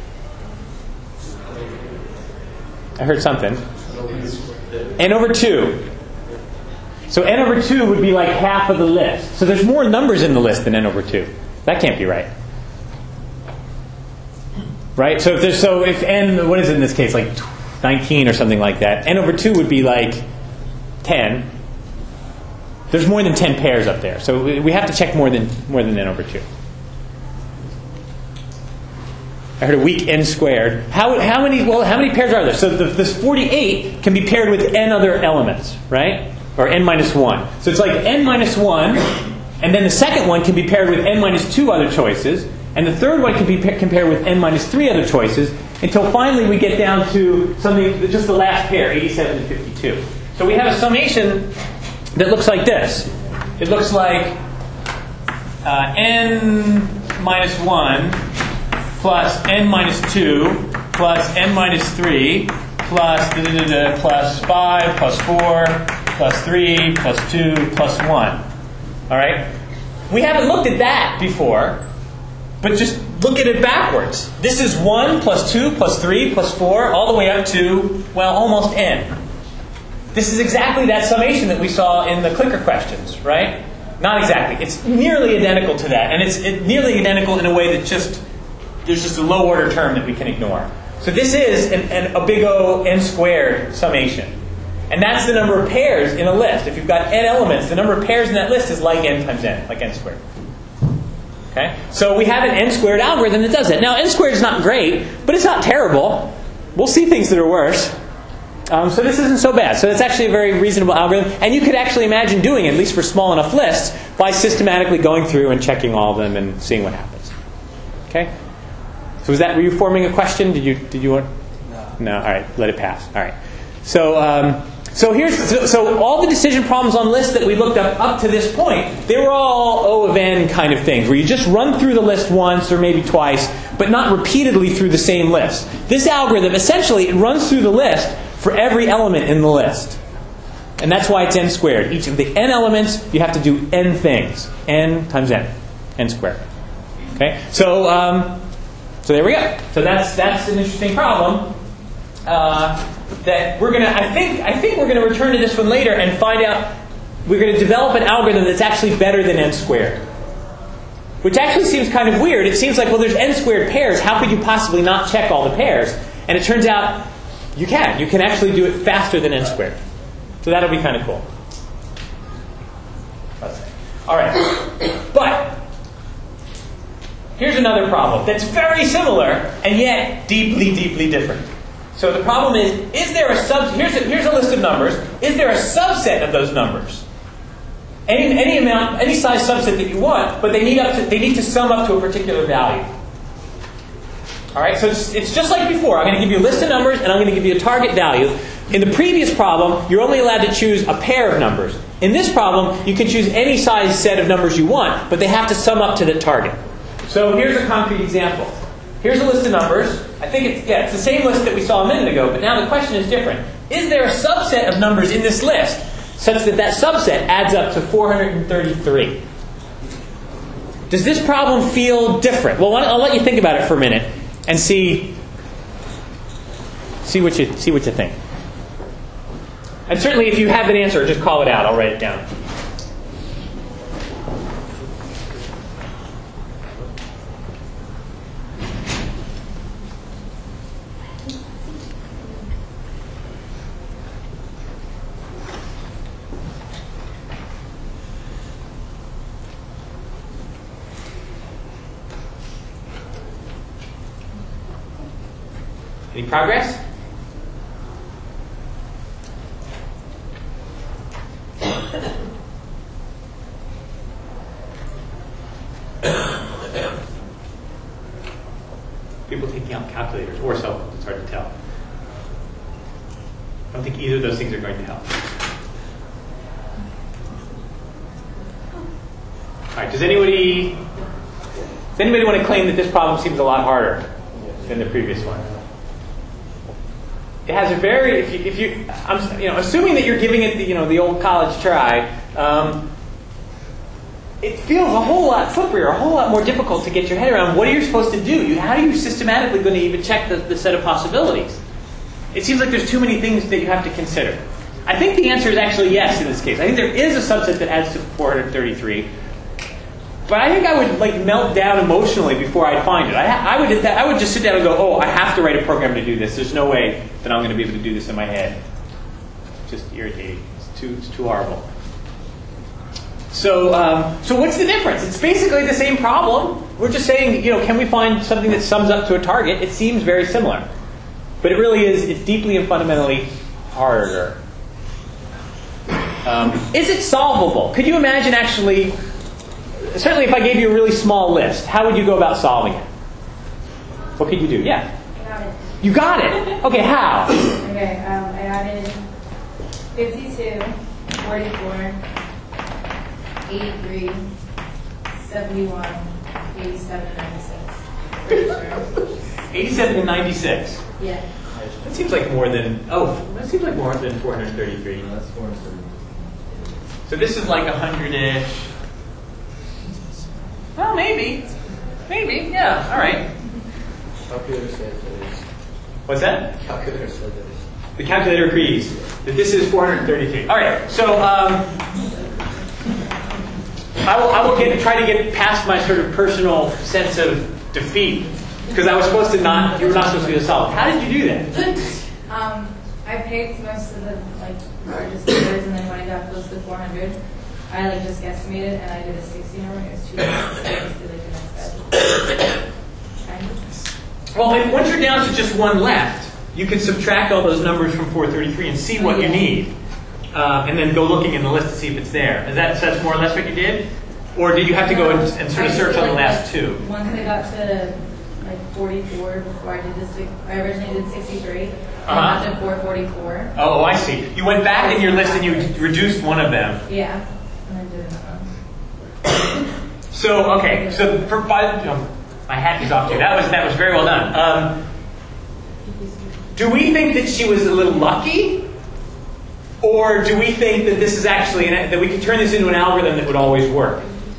Speaker 1: I heard something. N over two. So n over two would be like half of the list. So there's more numbers in the list than n over two. That can't be right. Right? So if there's so if n, what is it in this case, like nineteen or something like that, n over two would be like ten. There's more than ten pairs up there. So we have to check more than more than n over two. I heard a weak n squared. How how many well how many pairs are there? So the, this forty-eight can be paired with n other elements, right? Or n minus one. So it's like n minus one, and then the second one can be paired with n minus two other choices, and the third one can be pa- compared with n minus three other choices, until finally we get down to something, just the last pair, eighty-seven and fifty-two. So we have a summation that looks like this. It looks like uh, n minus one plus n minus two plus n minus three plus da, da, da, da, plus five plus four plus three plus two plus one. All right? We haven't looked at that before, but just look at it backwards. This is one plus two plus three plus four all the way up to, well, almost n. This is exactly that summation that we saw in the clicker questions, right? Not exactly. It's nearly identical to that. And it's it, nearly identical in a way that just, there's just a low order term that we can ignore. So this is an, an, a big O n squared summation. And that's the number of pairs in a list. If you've got n elements, the number of pairs in that list is like n times n, like n squared. Okay? So we have an n squared algorithm that does it. Now, n squared is not great, but it's not terrible. We'll see things that are worse. Um, so this isn't so bad. So it's actually a very reasonable algorithm. And you could actually imagine doing it, at least for small enough lists, by systematically going through and checking all of them and seeing what happens. Okay? So was that, were you forming a question? Did you, did you want? No. No? All right. Let it pass. All right. So, um, so here's, so, so all the decision problems on lists that we looked up up to this point, they were all O of n kind of things, where you just run through the list once or maybe twice, but not repeatedly through the same list. This algorithm, essentially, it runs through the list for every element in the list. And that's why it's n squared. Each of the n elements, you have to do n things. N times n. N squared. Okay? So, um, so there we go. So that's that's an interesting problem. Uh, that we're gonna, I think, I think we're gonna return to this one later and find out. We're gonna develop an algorithm that's actually better than n squared, which actually seems kind of weird. It seems like, well, there's n squared pairs. How could you possibly not check all the pairs? And it turns out you can. You can actually do it faster than n squared. So that'll be kind of cool. All right, but here's another problem that's very similar and yet deeply, deeply different. So the problem is, is there a sub? Here's a, here's a list of numbers. Is there a subset of those numbers? Any any amount, any size subset that you want, but they need up to they need to sum up to a particular value. All right. So it's, it's just like before. I'm going to give you a list of numbers, and I'm going to give you a target value. In the previous problem, you're only allowed to choose a pair of numbers. In this problem, you can choose any size set of numbers you want, but they have to sum up to the target. So here's a concrete example. Here's a list of numbers. I think it's, yeah, it's the same list that we saw a minute ago, but now the question is different. Is there a subset of numbers in this list such that that subset adds up to four hundred thirty-three? Does this problem feel different? Well, I'll let you think about it for a minute and see, see, what, you, see what you think. And certainly if you have an answer, just call it out. I'll write it down. Any progress? People taking out calculators or cell phones, it's hard to tell. I don't think either of those things are going to help. All right, does anybody, does anybody want to claim that this problem seems a lot harder than the previous one? It has a very, if you, if you, I'm, you know, assuming that you're giving it the, you know, the old college try, um, it feels a whole lot slipperier, a whole lot more difficult to get your head around. What are you supposed to do? You, how are you systematically going to even check the, the set of possibilities? It seems like there's too many things that you have to consider. I think the answer is actually yes in this case. I think there is a subset that adds to four hundred thirty-three. But I think I would like melt down emotionally before I'd find it. I, I would I would just sit down and go, oh, I have to write a program to do this. There's no way that I'm going to be able to do this in my head. It's just irritating. It's too it's too horrible. So um, so what's the difference? It's basically the same problem. We're just saying, you know, can we find something that sums up to a target? It seems very similar, but it really is. It's deeply and fundamentally harder. Um, is it solvable? Could you imagine actually? Certainly if I gave you a really small list, how would you go about solving it? What could you do? Yeah?
Speaker 2: I got it.
Speaker 1: You got it? Okay, how?
Speaker 2: Okay, um, I added fifty-two, forty-four, eighty-three, seventy-one, eighty-seven, ninety-six. Pretty sure.
Speaker 1: eighty-seven and ninety-six.
Speaker 2: Yeah.
Speaker 1: That seems like more than, oh, that seems like more than four hundred thirty-three.
Speaker 6: That's four hundred thirty.
Speaker 1: So this is like one hundred-ish. Well, maybe. Maybe, yeah, all right.
Speaker 4: Calculator says that it's.
Speaker 1: What's that?
Speaker 4: Calculator says that it's.
Speaker 1: The calculator agrees that this is four hundred thirty-three. All right, so um, I will, I will get, try to get past my sort of personal sense of defeat, because I was supposed to not, you were not supposed to be the solve. How did you do that?
Speaker 9: Um, I picked most of the like largest numbers, and then when I got close to four hundred, I like just guesstimated, and I did a sixty number. It was too bad, so I just did like the next best. Kind of.
Speaker 1: Well, if, once you're down to just one left, you can subtract all those numbers from four thirty-three and see what you need, uh, and then go looking in the list to see if it's there. Is that so that's more or less what you did, or did you have to go and, and sort of
Speaker 9: I
Speaker 1: search
Speaker 9: just
Speaker 1: on the
Speaker 9: did,
Speaker 1: last
Speaker 9: like,
Speaker 1: two?
Speaker 9: Once I got to like forty-four before I did the six, I originally did sixty-three.
Speaker 1: Uh-huh.
Speaker 9: And I got to four forty-four.
Speaker 1: Oh, I see. You went back in your list and you reduced one of them.
Speaker 9: Yeah. And I did another one.
Speaker 1: So okay, so for by, you know, my hat is off to you. That was that was very well done. Um, do we think that she was a little lucky, or do we think that this is actually an, that we could turn this into an algorithm that would always work?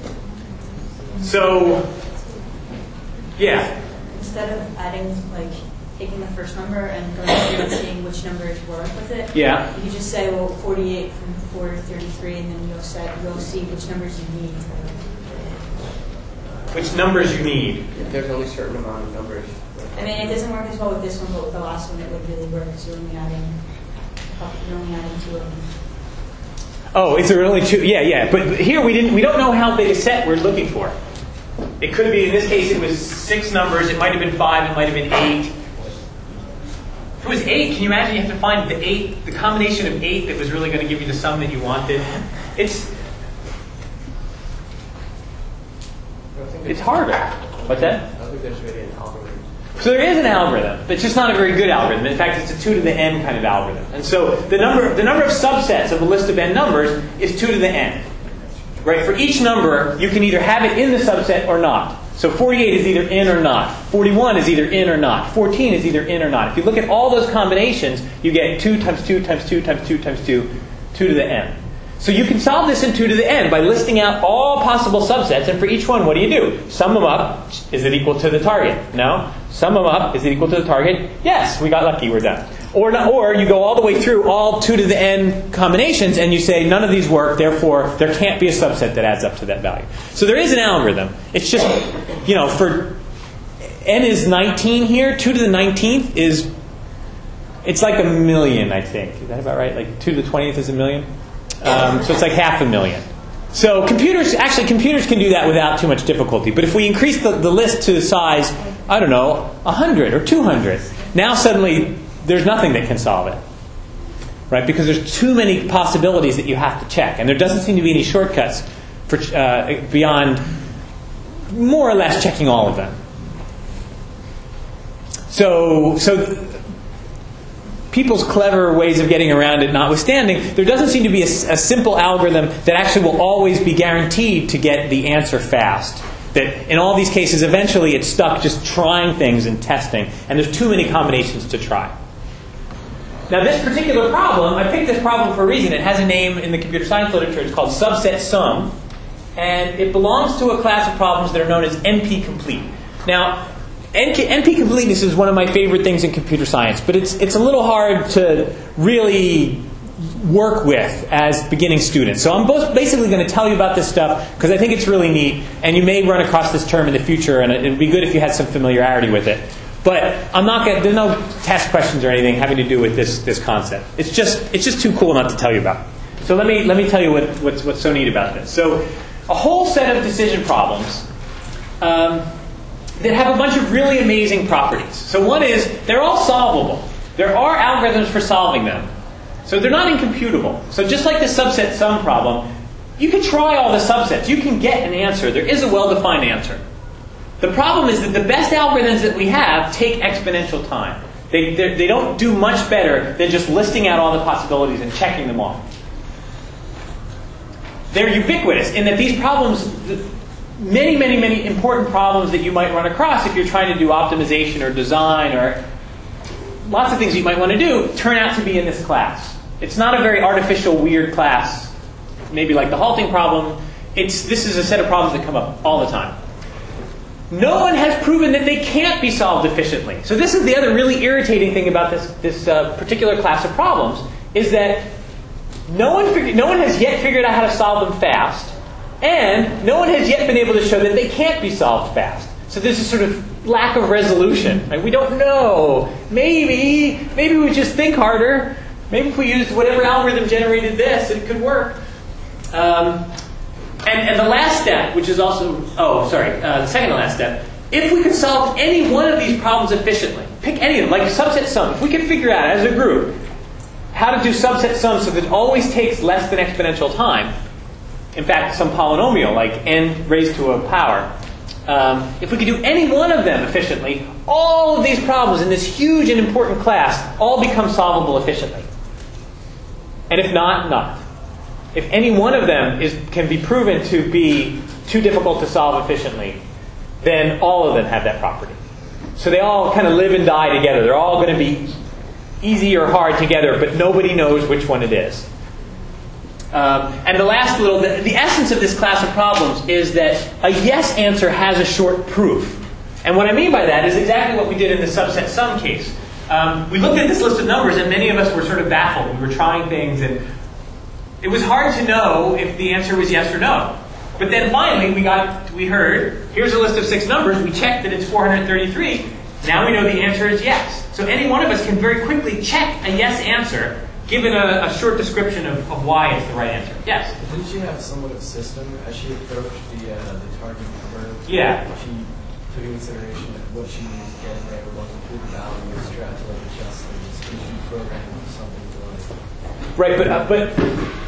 Speaker 1: So, yeah.
Speaker 2: Instead of adding, like, taking the first number and going through and seeing which numbers work with it,
Speaker 1: Yeah.
Speaker 2: you could just say, well, forty-eight from four to thirty-three, and then you'll set, you'll see which numbers you need.
Speaker 1: Which numbers you need.
Speaker 4: If there's only a certain amount of numbers.
Speaker 2: I mean, it doesn't work as well with this one, but with the last one, it would really work because you're only adding, you're only adding two of them.
Speaker 1: Oh, is there only two? Yeah, yeah. But here we didn't. We don't know how big a set we're looking for. It could be in this case it was six numbers. It might have been five. It might have been eight. If it was eight, can you imagine you have to find the eight, the combination of eight that was really going to give you the sum that you wanted? It's it's harder. What's that?
Speaker 4: I don't think there's really an algorithm.
Speaker 1: So there is an algorithm, but it's just not a very good algorithm. In fact, it's a two to the n kind of algorithm. And so the number the number of subsets of a list of n numbers is two to the n. Right? For each number, you can either have it in the subset or not. So forty-eight is either in or not. forty-one is either in or not. fourteen is either in or not. If you look at all those combinations, you get two times two times two times two times two, two to the n. So you can solve this in two to the n by listing out all possible subsets, and for each one, what do you do? Sum them up. Is it equal to the target? No. Sum them up. Is it equal to the target? Yes. We got lucky. We're done. Or not, or you go all the way through all two to the n combinations, and you say none of these work. Therefore, there can't be a subset that adds up to that value. So there is an algorithm. It's just, you know, for n is nineteen here. two to the nineteenth is, it's like a million, I think. Is that about right? Like two to the twentieth is a million. Um, so it's like half a million. So computers, actually computers can do that without too much difficulty. But if we increase the, the list to the size, I don't know, one hundred or two hundred, now suddenly there's nothing that can solve it. Right? Because there's too many possibilities that you have to check. And there doesn't seem to be any shortcuts for, uh, beyond more or less checking all of them. So, so people's clever ways of getting around it notwithstanding, there doesn't seem to be a, a simple algorithm that actually will always be guaranteed to get the answer fast. That in all these cases, eventually it's stuck just trying things and testing, and there's too many combinations to try. Now this particular problem, I picked this problem for a reason. It has a name in the computer science literature. It's called subset sum, and it belongs to a class of problems that are known as N P-complete. Now, N P completeness is one of my favorite things in computer science, but it's it's a little hard to really work with as beginning students. So I'm both basically going to tell you about this stuff because I think it's really neat, and you may run across this term in the future, and it would be good if you had some familiarity with it. But I'm not going. There's no test questions or anything having to do with this this concept. It's just it's just too cool not to tell you about. So let me let me tell you what what's what's so neat about this. So a whole set of decision problems Um, that have a bunch of really amazing properties. So one is, they're all solvable. There are algorithms for solving them. So they're not incomputable. So just like the subset sum problem, you can try all the subsets. You can get an answer. There is a well-defined answer. The problem is that the best algorithms that we have take exponential time. They, they don't do much better than just listing out all the possibilities and checking them off. They're ubiquitous in that these problems, many, many, many important problems that you might run across if you're trying to do optimization or design or lots of things you might want to do, turn out to be in this class. It's not a very artificial, weird class, maybe like the halting problem. It's, this is a set of problems that come up all the time. no one has proven that they can't be solved efficiently. So this is the other really irritating thing about this, this uh, particular class of problems, is that no one, fig- no one has yet figured out how to solve them fast, and no one has yet been able to show that they can't be solved fast. So there's a sort of lack of resolution. Like, we don't know. Maybe, maybe we just think harder. Maybe if we used whatever algorithm generated this, it could work. Um, and, and the last step, which is also, oh, sorry, uh, the second to last step, if we could solve any one of these problems efficiently, pick any of them, like subset sum, if we could figure out as a group how to do subset sum so that it always takes less than exponential time, in fact, some polynomial like n raised to a power, um, if we could do any one of them efficiently, all of these problems in this huge and important class all become solvable efficiently. And if not, not. If any one of them is, can be proven to be too difficult to solve efficiently, then all of them have that property. So they all kind of live and die together. They're all going to be easy or hard together, but nobody knows which one it is. Um, and the last little, the, the essence of this class of problems is that a yes answer has a short proof. And what I mean by that is exactly what we did in the subset sum case. Um, we looked at this list of numbers, and many of us were sort of baffled. We were trying things, and it was hard to know if the answer was yes or no. But then finally, we got, we heard, here's a list of six numbers. We checked that it's four hundred thirty-three. Now we know the answer is yes. So any one of us can very quickly check a yes answer, given a, a short description of, of why it's the right answer. Yes?
Speaker 6: Didn't she have somewhat of a system as she approached the uh, the target number?
Speaker 1: Yeah.
Speaker 6: She took into consideration what she needed to get there, what the values, tried to like adjust things, and she programmed something to like.
Speaker 1: Right, but uh, but.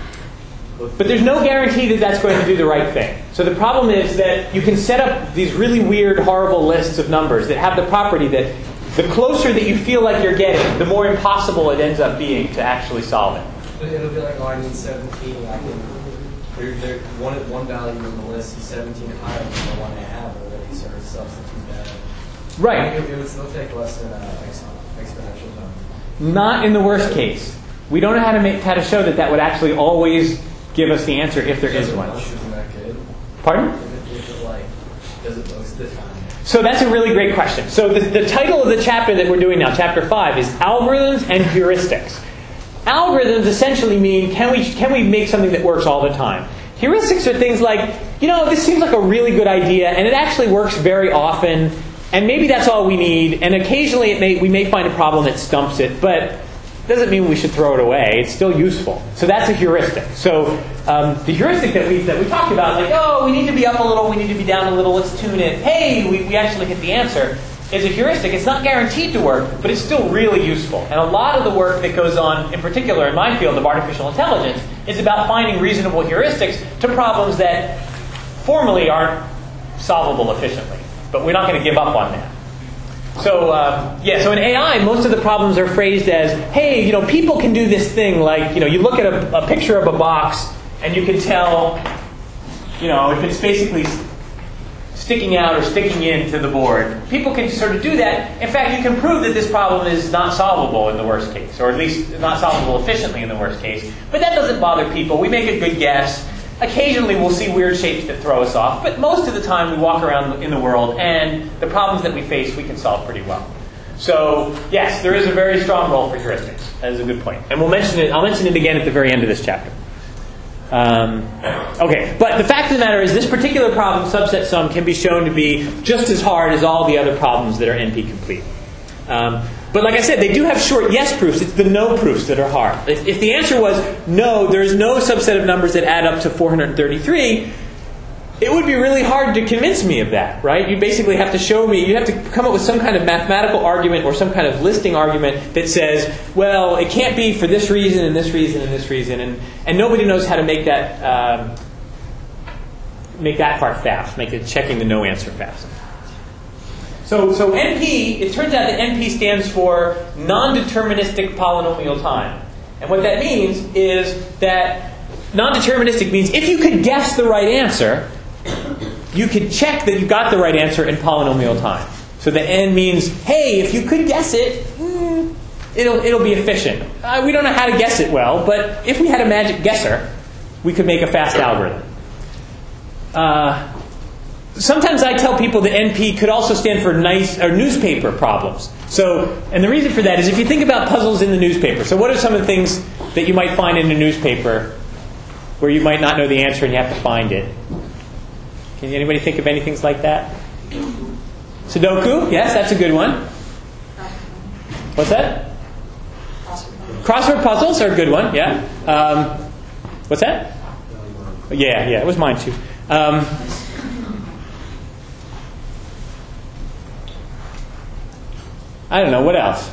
Speaker 1: But there's no guarantee that that's going to do the right thing. So the problem is that you can set up these really weird, horrible lists of numbers that have the property that the closer that you feel like you're getting, the more impossible it ends up being to actually solve it.
Speaker 6: It'll be like, oh, I need seventeen. I can. There, there, one one value in the list is seventeen higher than the one I have already, so I substitute that.
Speaker 1: Right.
Speaker 6: It, it would still take less than uh, ex- exponential time.
Speaker 1: Not in the worst case. We don't know how to make how to show that that would actually always give us the answer if there is one.
Speaker 6: Isn't that good?
Speaker 1: Pardon?
Speaker 6: If it like, does it most of the time?
Speaker 1: So that's a really great question. So the, the title of the chapter that we're doing now, chapter five, is Algorithms and Heuristics. Algorithms essentially mean, can we can we make something that works all the time? Heuristics are things like, you know, this seems like a really good idea, and it actually works very often, and maybe that's all we need, and occasionally it may we may find a problem that stumps it, but doesn't mean we should throw it away. It's still useful. So that's a heuristic. So um, the heuristic that we that we talked about, like, oh, we need to be up a little, we need to be down a little, let's tune it. Hey, we, we actually hit the answer, is a heuristic. It's not guaranteed to work, but it's still really useful. And a lot of the work that goes on, in particular in my field of artificial intelligence, is about finding reasonable heuristics to problems that formally aren't solvable efficiently. But we're not going to give up on that. So, uh, yeah, so in A I, most of the problems are phrased as, hey, you know, people can do this thing like, you know, you look at a, a picture of a box and you can tell, you know, if it's basically sticking out or sticking into the board. People can sort of do that. In fact, you can prove that this problem is not solvable in the worst case, or at least not solvable efficiently in the worst case. But that doesn't bother people. We make a good guess. Occasionally we'll see weird shapes that throw us off, but most of the time we walk around in the world and the problems that we face we can solve pretty well. So yes, there is a very strong role for heuristics. That is a good point. And we'll mention it, I'll mention it again at the very end of this chapter. Um, okay, but the fact of the matter is this particular problem, subset sum, can be shown to be just as hard as all the other problems that are N P complete. Um, But like I said, they do have short yes proofs. It's the no proofs that are hard. If, if the answer was no, there's no subset of numbers that add up to four hundred thirty-three, it would be really hard to convince me of that, right? You basically have to show me, you have to come up with some kind of mathematical argument or some kind of listing argument that says, well, it can't be for this reason and this reason and this reason, and, and nobody knows how to make that um, make that part fast, make it checking the no answer fast. So, so N P, it turns out that N P stands for non-deterministic polynomial time. And what that means is that non-deterministic means if you could guess the right answer, you could check that you got the right answer in polynomial time. So the N means, hey, if you could guess it, mm, it'll, it'll be efficient. Uh, we don't know how to guess it well, but if we had a magic guesser, we could make a fast algorithm. Uh, sometimes I tell people that N P could also stand for nice or newspaper problems. So, and the reason for that is if you think about puzzles in the newspaper. So, what are some of the things that you might find in a newspaper where you might not know the answer and you have to find it? Can anybody think of anything like that? Sudoku? Yes, that's a good one. What's that? Crossword puzzles are a good one. Yeah. Um, what's that? Yeah, yeah, it was mine too. Um, I don't know, what else?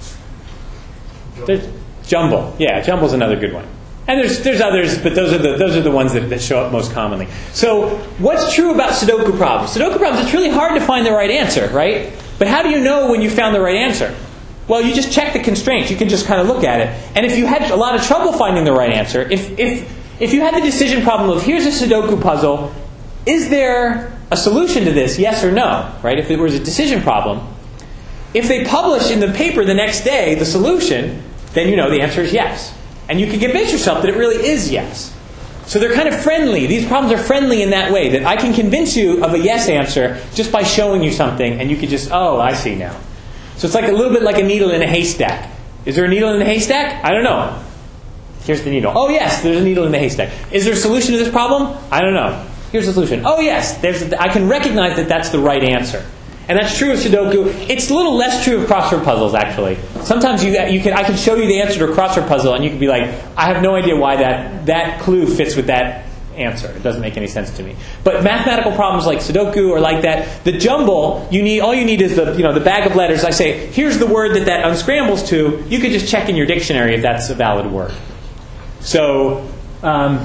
Speaker 1: There's jumble. Yeah, jumble's another good one. And there's there's others, but those are the those are the ones that, that show up most commonly. So what's true about Sudoku problems? Sudoku problems, it's really hard to find the right answer, right? But how do you know when you found the right answer? Well, you just check the constraints. You can just kind of look at it. And if you had a lot of trouble finding the right answer, if if if you had the decision problem of here's a Sudoku puzzle, is there a solution to this? Yes or no, right? If it was a decision problem. If they publish in the paper the next day the solution, then you know the answer is yes. And you can convince yourself that it really is yes. So they're kind of friendly. These problems are friendly in that way, that I can convince you of a yes answer just by showing you something, and you could just, oh, I see now. So it's like a little bit like a needle in a haystack. Is there a needle in a haystack? I don't know. Here's the needle. Oh, yes, there's a needle in the haystack. Is there a solution to this problem? I don't know. Here's the solution. Oh, yes, there's a, I can recognize that that's the right answer. And that's true of Sudoku. It's a little less true of crossword puzzles, actually. Sometimes you, you can, I can show you the answer to a crossword puzzle, and you can be like, I have no idea why that, that clue fits with that answer. It doesn't make any sense to me. But mathematical problems like Sudoku or like that, the jumble, you need all you need is the you know the bag of letters. I say, here's the word that that unscrambles to. You could just check in your dictionary if that's a valid word. So, um,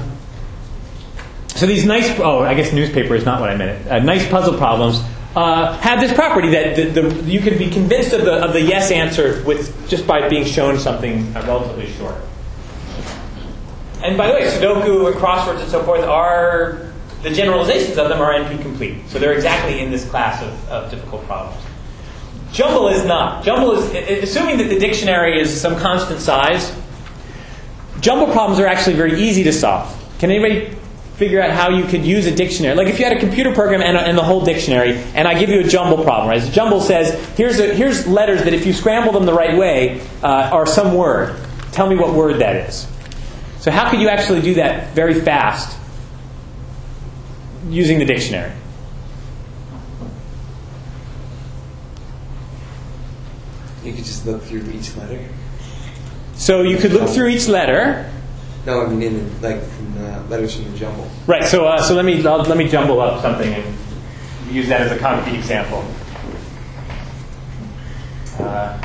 Speaker 1: so these nice, oh, I guess newspaper is not what I meant. Uh, nice puzzle problems. Uh, have this property that the, the, you can be convinced of the, of the yes answer with just by being shown something uh, relatively short. And by the way, Sudoku and crosswords and so forth are, the generalizations of them are N P complete. So they're exactly in this class of, of difficult problems. Jumble is not. Jumble is, assuming that the dictionary is some constant size, jumble problems are actually very easy to solve. Can anybody figure out how you could use a dictionary? Like if you had a computer program and, a, and the whole dictionary, and I give you a jumble problem, right? So jumble says, here's, a, here's letters that if you scramble them the right way uh, are some word. Tell me what word that is. So how could you actually do that very fast using the dictionary?
Speaker 10: You could just look through each letter.
Speaker 1: So you could look through each letter.
Speaker 10: No, I mean in, like from the letters from the jumble.
Speaker 1: Right. So uh, so let me I'll, let me jumble up something and use that as a concrete example. Uh,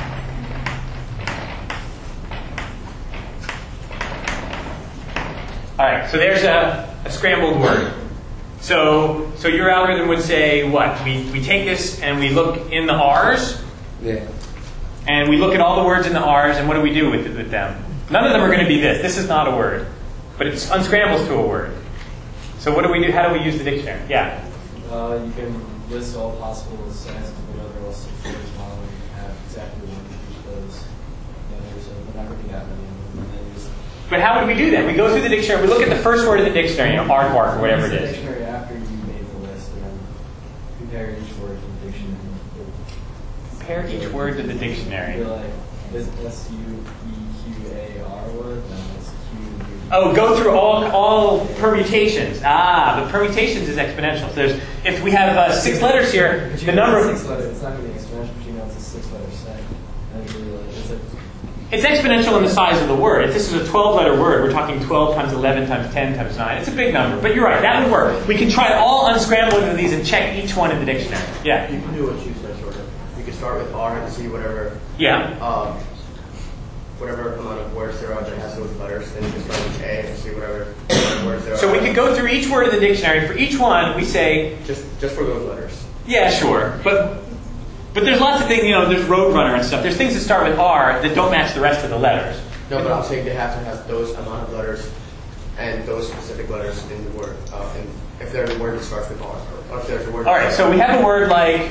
Speaker 1: all right. So there's a, a scrambled word. So so your algorithm would say what? We we take this and we look in the R's.
Speaker 10: Yeah.
Speaker 1: And we look at all the words in the R's, and what do we do with, with them? None of them are going to be this. This is not a word. But it unscrambles to a word. So what do we do? How do we use the dictionary? Yeah?
Speaker 6: Uh, you can list all possible signs of whatever else you model. You can have exactly one of each of those letters. So we're not going to be that many of them. And then just
Speaker 1: but how would we do that? We go through the dictionary. We look at the first word in the dictionary, you know, aardvark or whatever it
Speaker 6: the
Speaker 1: is.
Speaker 6: dictionary after you made the list, and then compare each word to the dictionary.
Speaker 1: Compare each word to the dictionary.
Speaker 6: You're like, this S U E Q A R word, no, it's Q U.
Speaker 1: Oh, go through all all permutations. Ah, the permutations is exponential. So there's if we have uh, six letters here,
Speaker 6: But you
Speaker 1: the
Speaker 6: know
Speaker 1: number
Speaker 6: it's six letters. It's not going to be exponential, but you know it's a six-letter set. And it's really like, it's a,
Speaker 1: it's exponential in the size of the word. If this is a twelve-letter word, we're talking twelve times eleven times ten times nine. It's a big number, but you're right. That would work. We can try all unscrambling of these and check each one in the dictionary. Yeah.
Speaker 4: You can do what you said, sort of. You can start with R and see whatever.
Speaker 1: Yeah.
Speaker 4: Um, whatever amount of words there are that has those letters, then you can start with A and see whatever words there are.
Speaker 1: So we could go through each word in the dictionary. For each one, we say
Speaker 4: just just for those letters.
Speaker 1: Yeah, sure, but but there's lots of things. You know, there's Roadrunner and stuff. There's things that start with R that don't match the rest of the letters.
Speaker 4: No, but I'm saying they have to have those amount of letters and those specific letters in the word. Uh, and if there's a word that starts with R, or if there's a word.
Speaker 1: All right, so we have a word like.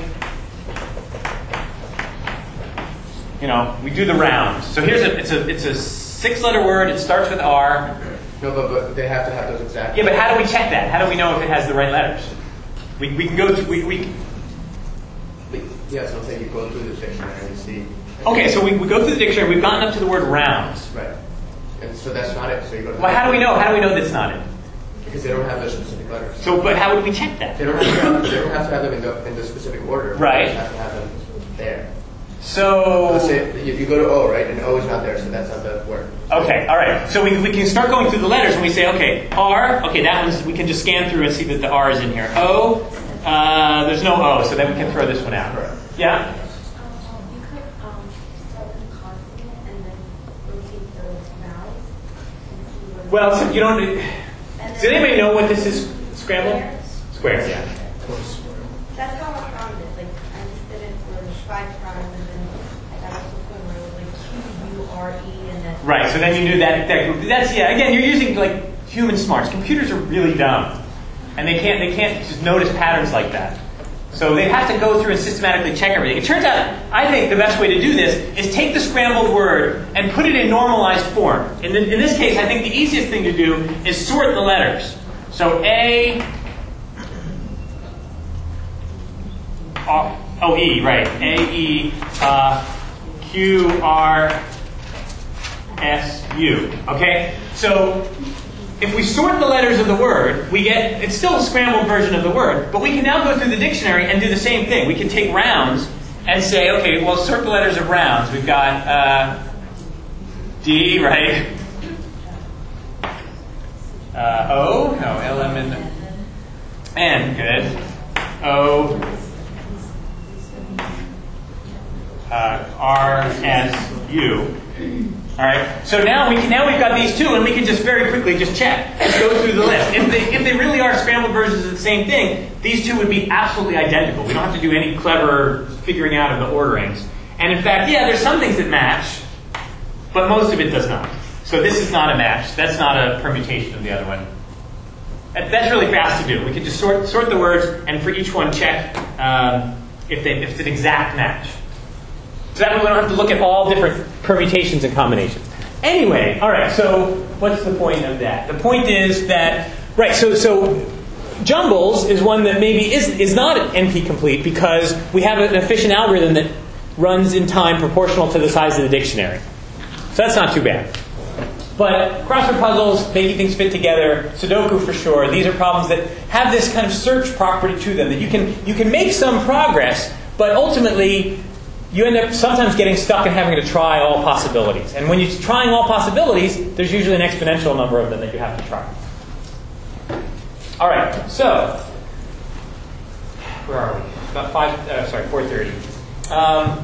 Speaker 1: You know, we do the round. So here's a it's a it's a six-letter word. It starts with R.
Speaker 4: No, but, but they have to have those exact.
Speaker 1: Yeah, but how do we check that? How do we know if it has the right letters? We, we can go through, we, we
Speaker 4: Yeah, so I'm saying you go through the dictionary and see.
Speaker 1: okay, so we, we go through the dictionary, we've gotten up to the word rounds.
Speaker 4: Right. And so that's not it. So you go to
Speaker 1: Well, how do we know? How do we know that's not it?
Speaker 4: Because they don't have the specific letters.
Speaker 1: So, but how would we check that?
Speaker 4: They don't have to have, they don't have, to have them in the, in the specific order.
Speaker 1: Right.
Speaker 4: They just have to have them there.
Speaker 1: So,
Speaker 4: Let's say you, you go to O, right? And O is not there, so that's not the word.
Speaker 1: okay, all right. So we, we can start going through the letters and we say, okay, R, okay, that one's, we can just scan through and see that the R is in here. O, uh, there's no O, so then we can throw this one out.
Speaker 4: Correct.
Speaker 1: Yeah?
Speaker 7: You could um, start with a consonant and then rotate the vowels and see what.
Speaker 1: Well, so you don't, does anybody know what this is scrambled?
Speaker 7: Squares.
Speaker 1: Squares, yeah.
Speaker 7: That's how I found it. Like I just did it for five times, and then I got to the point where it was like Q U R E, and then.
Speaker 1: Right, so then you do that, that group. That's, yeah, again, you're using like human smarts. Computers are really dumb. And they can't, they can't just notice patterns like that. So they have to go through and systematically check everything. It turns out, I think the best way to do this is take the scrambled word and put it in normalized form. In, the, in this case, I think the easiest thing to do is sort the letters. So A, R, oh, E, right. A, E, uh, Q, R, S, U. Okay? So if we sort the letters of the word, we get, it's still a scrambled version of the word, but we can now go through the dictionary and do the same thing. We can take rounds and say, okay, well, sort the letters of rounds. We've got uh, D, right? Uh, O, no, L, M, N, N, good. O, uh, R, S, U. All right. So now we can, now we've got these two, and we can just very quickly just check, just go through the list. If they if they really are scrambled versions of the same thing, these two would be absolutely identical. We don't have to do any clever figuring out of the orderings. And in fact, yeah, there's some things that match, but most of it does not. So this is not a match. That's not a permutation of the other one. That, that's really fast to do. We can just sort sort the words, and for each one check um, if they if it's an exact match. So that way we don't have to look at all different permutations and combinations. Anyway, all right, so what's the point of that? The point is that, right, so so jumbles is one that maybe is, is not N P complete because we have an efficient algorithm that runs in time proportional to the size of the dictionary. So that's not too bad. But crossword puzzles, making things fit together, Sudoku for sure, these are problems that have this kind of search property to them, that you can you can make some progress, but ultimately you end up sometimes getting stuck in having to try all possibilities. And when you're trying all possibilities, there's usually an exponential number of them that you have to try. All right, so where are we? About five. Uh, sorry, four thirty. Um,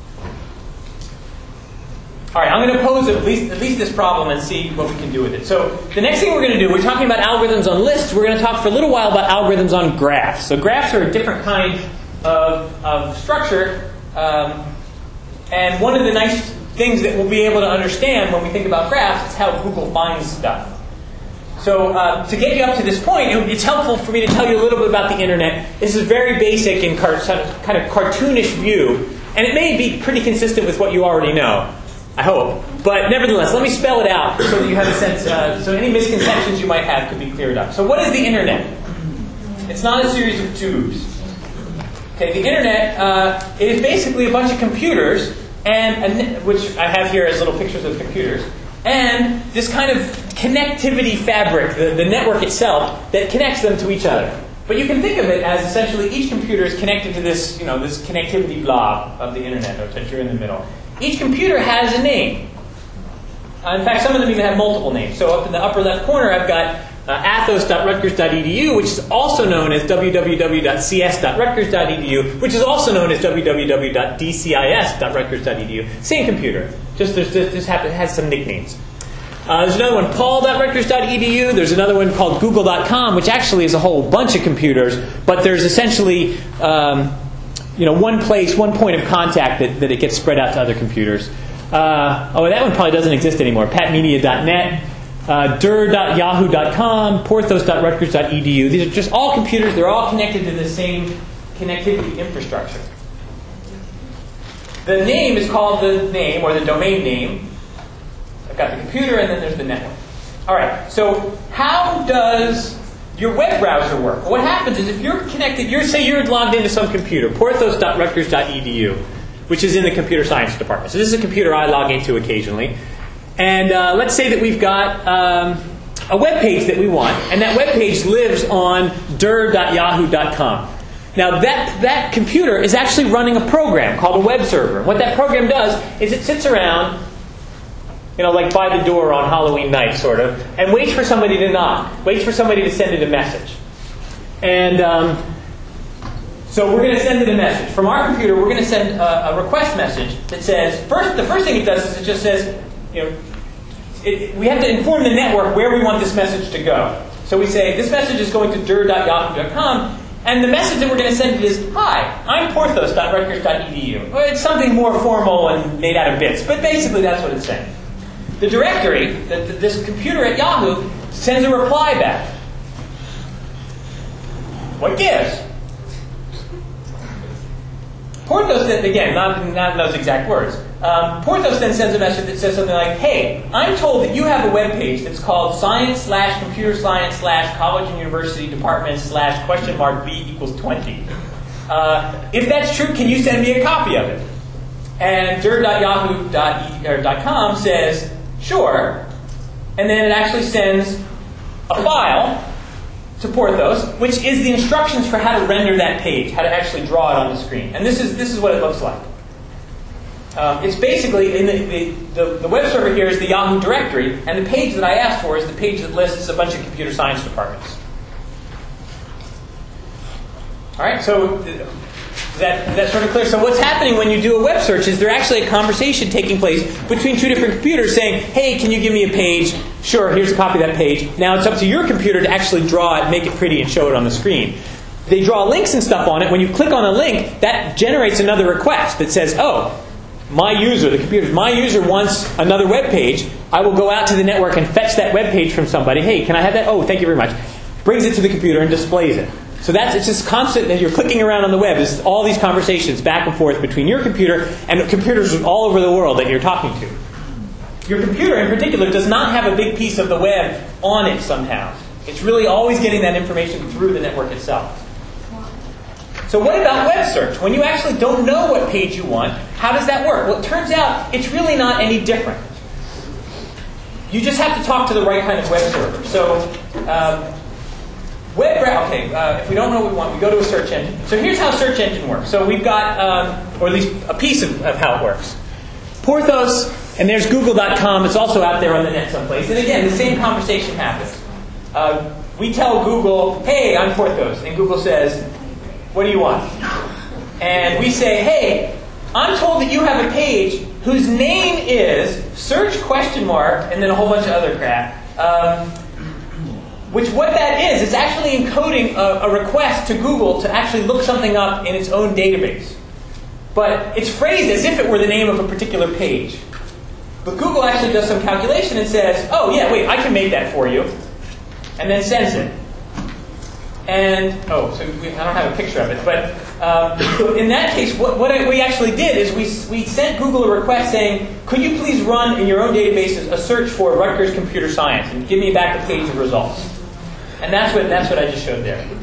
Speaker 1: all right, I'm going to pose at least at least this problem and see what we can do with it. So the next thing we're going to do, we're talking about algorithms on lists. We're going to talk for a little while about algorithms on graphs. So graphs are a different kind of, of structure. Um, and one of the nice things that we'll be able to understand when we think about graphs is how Google finds stuff. So uh, to get you up to this point, it, it's helpful for me to tell you a little bit about the internet. This is very basic and car- kind of cartoonish view, and it may be pretty consistent with what you already know, I hope. But nevertheless, let me spell it out so that you have a sense, uh, so any misconceptions you might have could be cleared up. So what is the internet? It's not a series of tubes. Okay, the internet, uh, it is basically a bunch of computers, and, and which I have here as little pictures of computers, and this kind of connectivity fabric, the, the network itself, that connects them to each other. But you can think of it as essentially each computer is connected to this, you know, this connectivity blob of the internet, which you're in the middle. Each computer has a name. Uh, in fact, some of them even have multiple names. So up in the upper left corner, I've got Uh, athos dot rutgers dot e d u, which is also known as w w w dot c s dot rutgers dot e d u, which is also known as w w w dot d c i s dot rutgers dot e d u. Same computer, just there's just, just have, it has some nicknames. Uh, there's another one, paul dot rutgers dot e d u. There's another one called google dot com, which actually is a whole bunch of computers, but there's essentially um, you know one place, one point of contact that, that it gets spread out to other computers. Uh, oh, that one probably doesn't exist anymore. pat media dot net. Uh, dir dot yahoo dot com, porthos dot rutgers dot e d u. These are just all computers. They're all connected to the same connectivity infrastructure. The name is called the name, or the domain name. I've got the computer, and then there's the network. All right, so how does your web browser work? What happens is if you're connected, you're say you're logged into some computer, porthos dot rutgers dot e d u, which is in the computer science department. So this is a computer I log into occasionally. And uh, let's say that we've got um, a web page that we want, and that web page lives on dir dot yahoo dot com. Now that, that computer is actually running a program called a web server. What that program does is it sits around, you know, like by the door on Halloween night, sort of, and waits for somebody to knock, waits for somebody to send it a message. And um, so we're going to send it a message. From our computer, we're going to send a, a request message that says, first, the first thing it does is it just says, you know, it, we have to inform the network where we want this message to go. So we say, this message is going to dir dot yahoo dot com, and the message that we're going to send it is, hi, I'm porthos dot rutgers dot e d u. Well, it's something more formal and made out of bits, but basically that's what it's saying. The directory, the, the, this computer at Yahoo, sends a reply back. What gives? Porthos then, again, not, not those exact words. Um, Porthos then sends a message that says something like, hey, I'm told that you have a web page that's called science slash computer science slash college and university department slash question mark b equals twenty. Uh, if that's true, can you send me a copy of it? And dir dot yahoo dot com says, sure. And then it actually sends a file to Porthos, which is the instructions for how to render that page, how to actually draw it on the screen. And this is this is what it looks like. Um, it's basically, in the, the, the, the web server here is the Yahoo directory, and the page that I asked for is the page that lists a bunch of computer science departments. All right, so is that, is that sort of clear? So what's happening when you do a web search is there's actually a conversation taking place between two different computers saying, hey, can you give me a page? Sure, here's a copy of that page. Now it's up to your computer to actually draw it, make it pretty, and show it on the screen. They draw links and stuff on it. When you click on a link, that generates another request that says, oh, my user, the computer, my user wants another web page. I will go out to the network and fetch that web page from somebody. Hey, can I have that? Oh, thank you very much. Brings it to the computer and displays it. So that's it's just constant that you're clicking around on the web. It's all these conversations back and forth between your computer and computers all over the world that you're talking to. Your computer in particular does not have a big piece of the web on it somehow. It's really always getting that information through the network itself. So what about web search? When you actually don't know what page you want, how does that work? Well, it turns out it's really not any different. You just have to talk to the right kind of web server. So um, web, okay, uh, if we don't know what we want, we go to a search engine. So here's how search engine works. So we've got, um, or at least a piece of, of how it works. Porthos, and there's google dot com. It's also out there on the net someplace. And again, the same conversation happens. Uh, we tell Google, hey, I'm Porthos. And Google says, what do you want? And we say, hey, I'm told that you have a page whose name is search question mark and then a whole bunch of other crap. Um, which what that is, is actually encoding a, a request to Google to actually look something up in its own database. But it's phrased as if it were the name of a particular page. But Google actually does some calculation and says, oh yeah, wait, I can make that for you. And then sends it. And, oh, so we, I don't have a picture of it, but um, in that case, what, what I, we actually did is we, we sent Google a request saying, could you please run in your own databases a search for Rutgers Computer Science and give me back a page of results. And that's what, that's what I just showed there.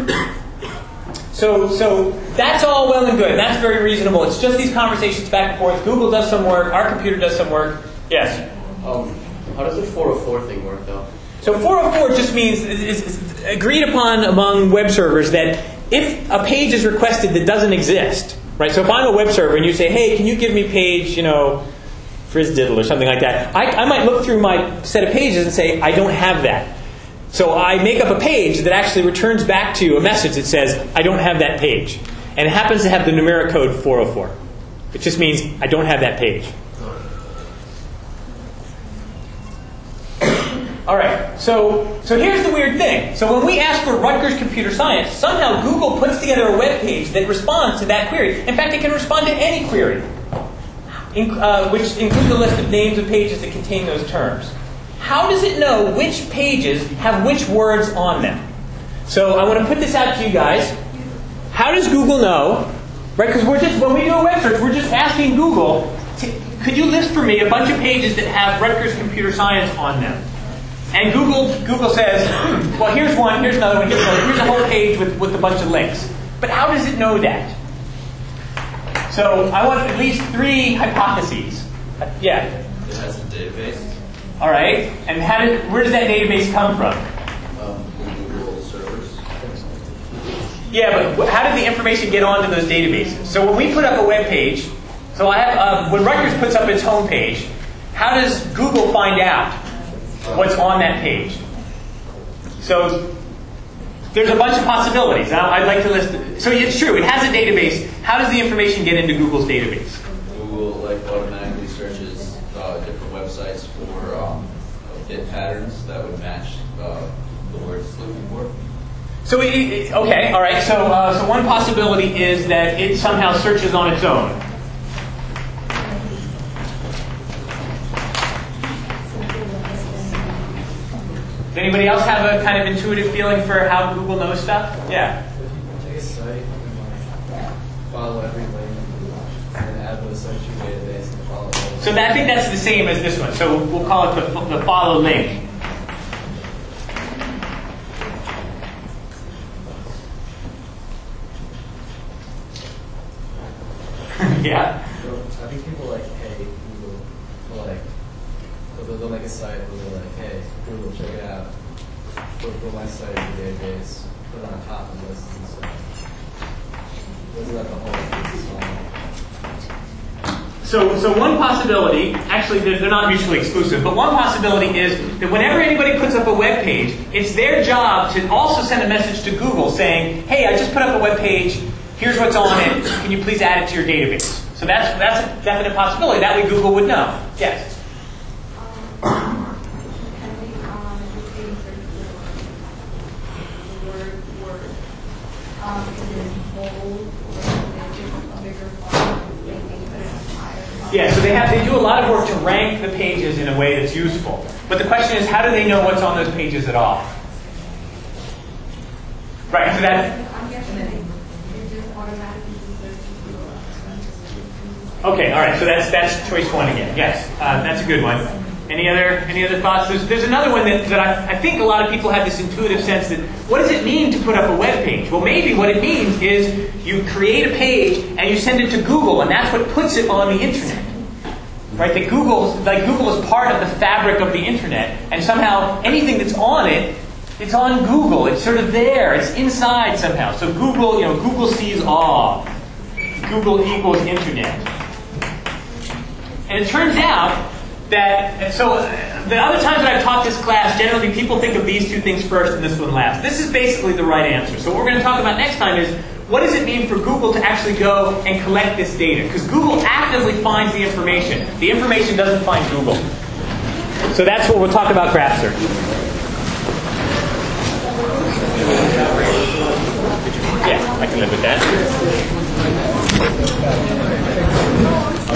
Speaker 1: So, so that's all well and good. That's very reasonable. It's just these conversations back and forth. Google does some work. Our computer does some work. Yes?
Speaker 4: Um, how does the four oh four thing work, though?
Speaker 1: So four oh four just means it's agreed upon among web servers that if a page is requested that doesn't exist, right? So if I'm a web server and you say, hey, can you give me page, you know, Frizdiddle or something like that, I, I might look through my set of pages and say, I don't have that. So I make up a page that actually returns back to you a message that says, I don't have that page. And it happens to have the numeric code four oh four. It just means I don't have that page. All right, so, so here's the weird thing. So when we ask for Rutgers Computer Science, somehow Google puts together a web page that responds to that query. In fact, it can respond to any query, in, uh, which includes a list of names of pages that contain those terms. How does it know which pages have which words on them? So I want to put this out to you guys. How does Google know? Right, because we're just when we do a web search, we're just asking Google, to, could you list for me a bunch of pages that have Rutgers Computer Science on them? And Google Google says, hmm, well, here's one, here's another one, here's another, here's a whole page with, with a bunch of links. But how does it know that? So I want at least three hypotheses. Uh, yeah?
Speaker 11: It has a database.
Speaker 1: All right. And how did, where does that database come from?
Speaker 11: Um, Google servers.
Speaker 1: Yeah, but how did the information get onto those databases? So when we put up a web page, so I have uh, when Rutgers puts up its homepage, how does Google find out what's on that page? So there's a bunch of possibilities. Now, I'd like to list. So it's true. It has a database. How does the information get into Google's database?
Speaker 11: Google like automatically searches uh, different websites for um, hit patterns that would match uh, the words it's looking for.
Speaker 1: So it, it, okay, all right. So uh, so one possibility is that it somehow searches on its own. Does anybody else have a kind of intuitive feeling for how Google knows stuff? Yeah.
Speaker 6: If you take a site and like follow every link and add those search to your database and follow all
Speaker 1: So that, I think that's the same as this one. So we'll call it the, the follow link. Yeah.
Speaker 6: So I think people like, hey, Google, or like, they'll, they'll make a site and they'll be like, hey, Google, check it out. Put, put my site in the database, put it on top of this and stuff. Wasn't that the whole song?
Speaker 1: So, so one possibility, actually they're, they're not mutually exclusive, but one possibility is that whenever anybody puts up a web page, it's their job to also send a message to Google saying, hey, I just put up a web page, here's what's on it, can you please add it to your database? So that's, that's a definite possibility. That way Google would know. Yes?
Speaker 8: Um, can we, um, just maybe search the word, word, um, is it bold or is it a bigger font? Maybe put it on higher.
Speaker 1: Yeah, so they have they do a lot of work to rank the pages in a way that's useful. But the question is, how do they know what's on those pages at all? Right, so that...
Speaker 8: I'm guessing that it just automatically searches Google.
Speaker 1: Okay, all right. So that's that's choice one again. Yes, uh, that's a good one. Any other any other thoughts? There's, there's another one that, that I, I think a lot of people have this intuitive sense that what does it mean to put up a web page? Well, maybe what it means is you create a page and you send it to Google, and that's what puts it on the internet. Right? That Google like Google is part of the fabric of the internet, and somehow anything that's on it, it's on Google. It's sort of there. It's inside somehow. So Google, you know, Google sees all. Google equals internet. And it turns out that, so the other times that I've taught this class, generally people think of these two things first and this one last. This is basically the right answer. So what we're going to talk about next time is, what does it mean for Google to actually go and collect this data? Because Google actively finds the information. The information doesn't find Google. So that's what we'll talk about graph search. Yeah, I can live with that.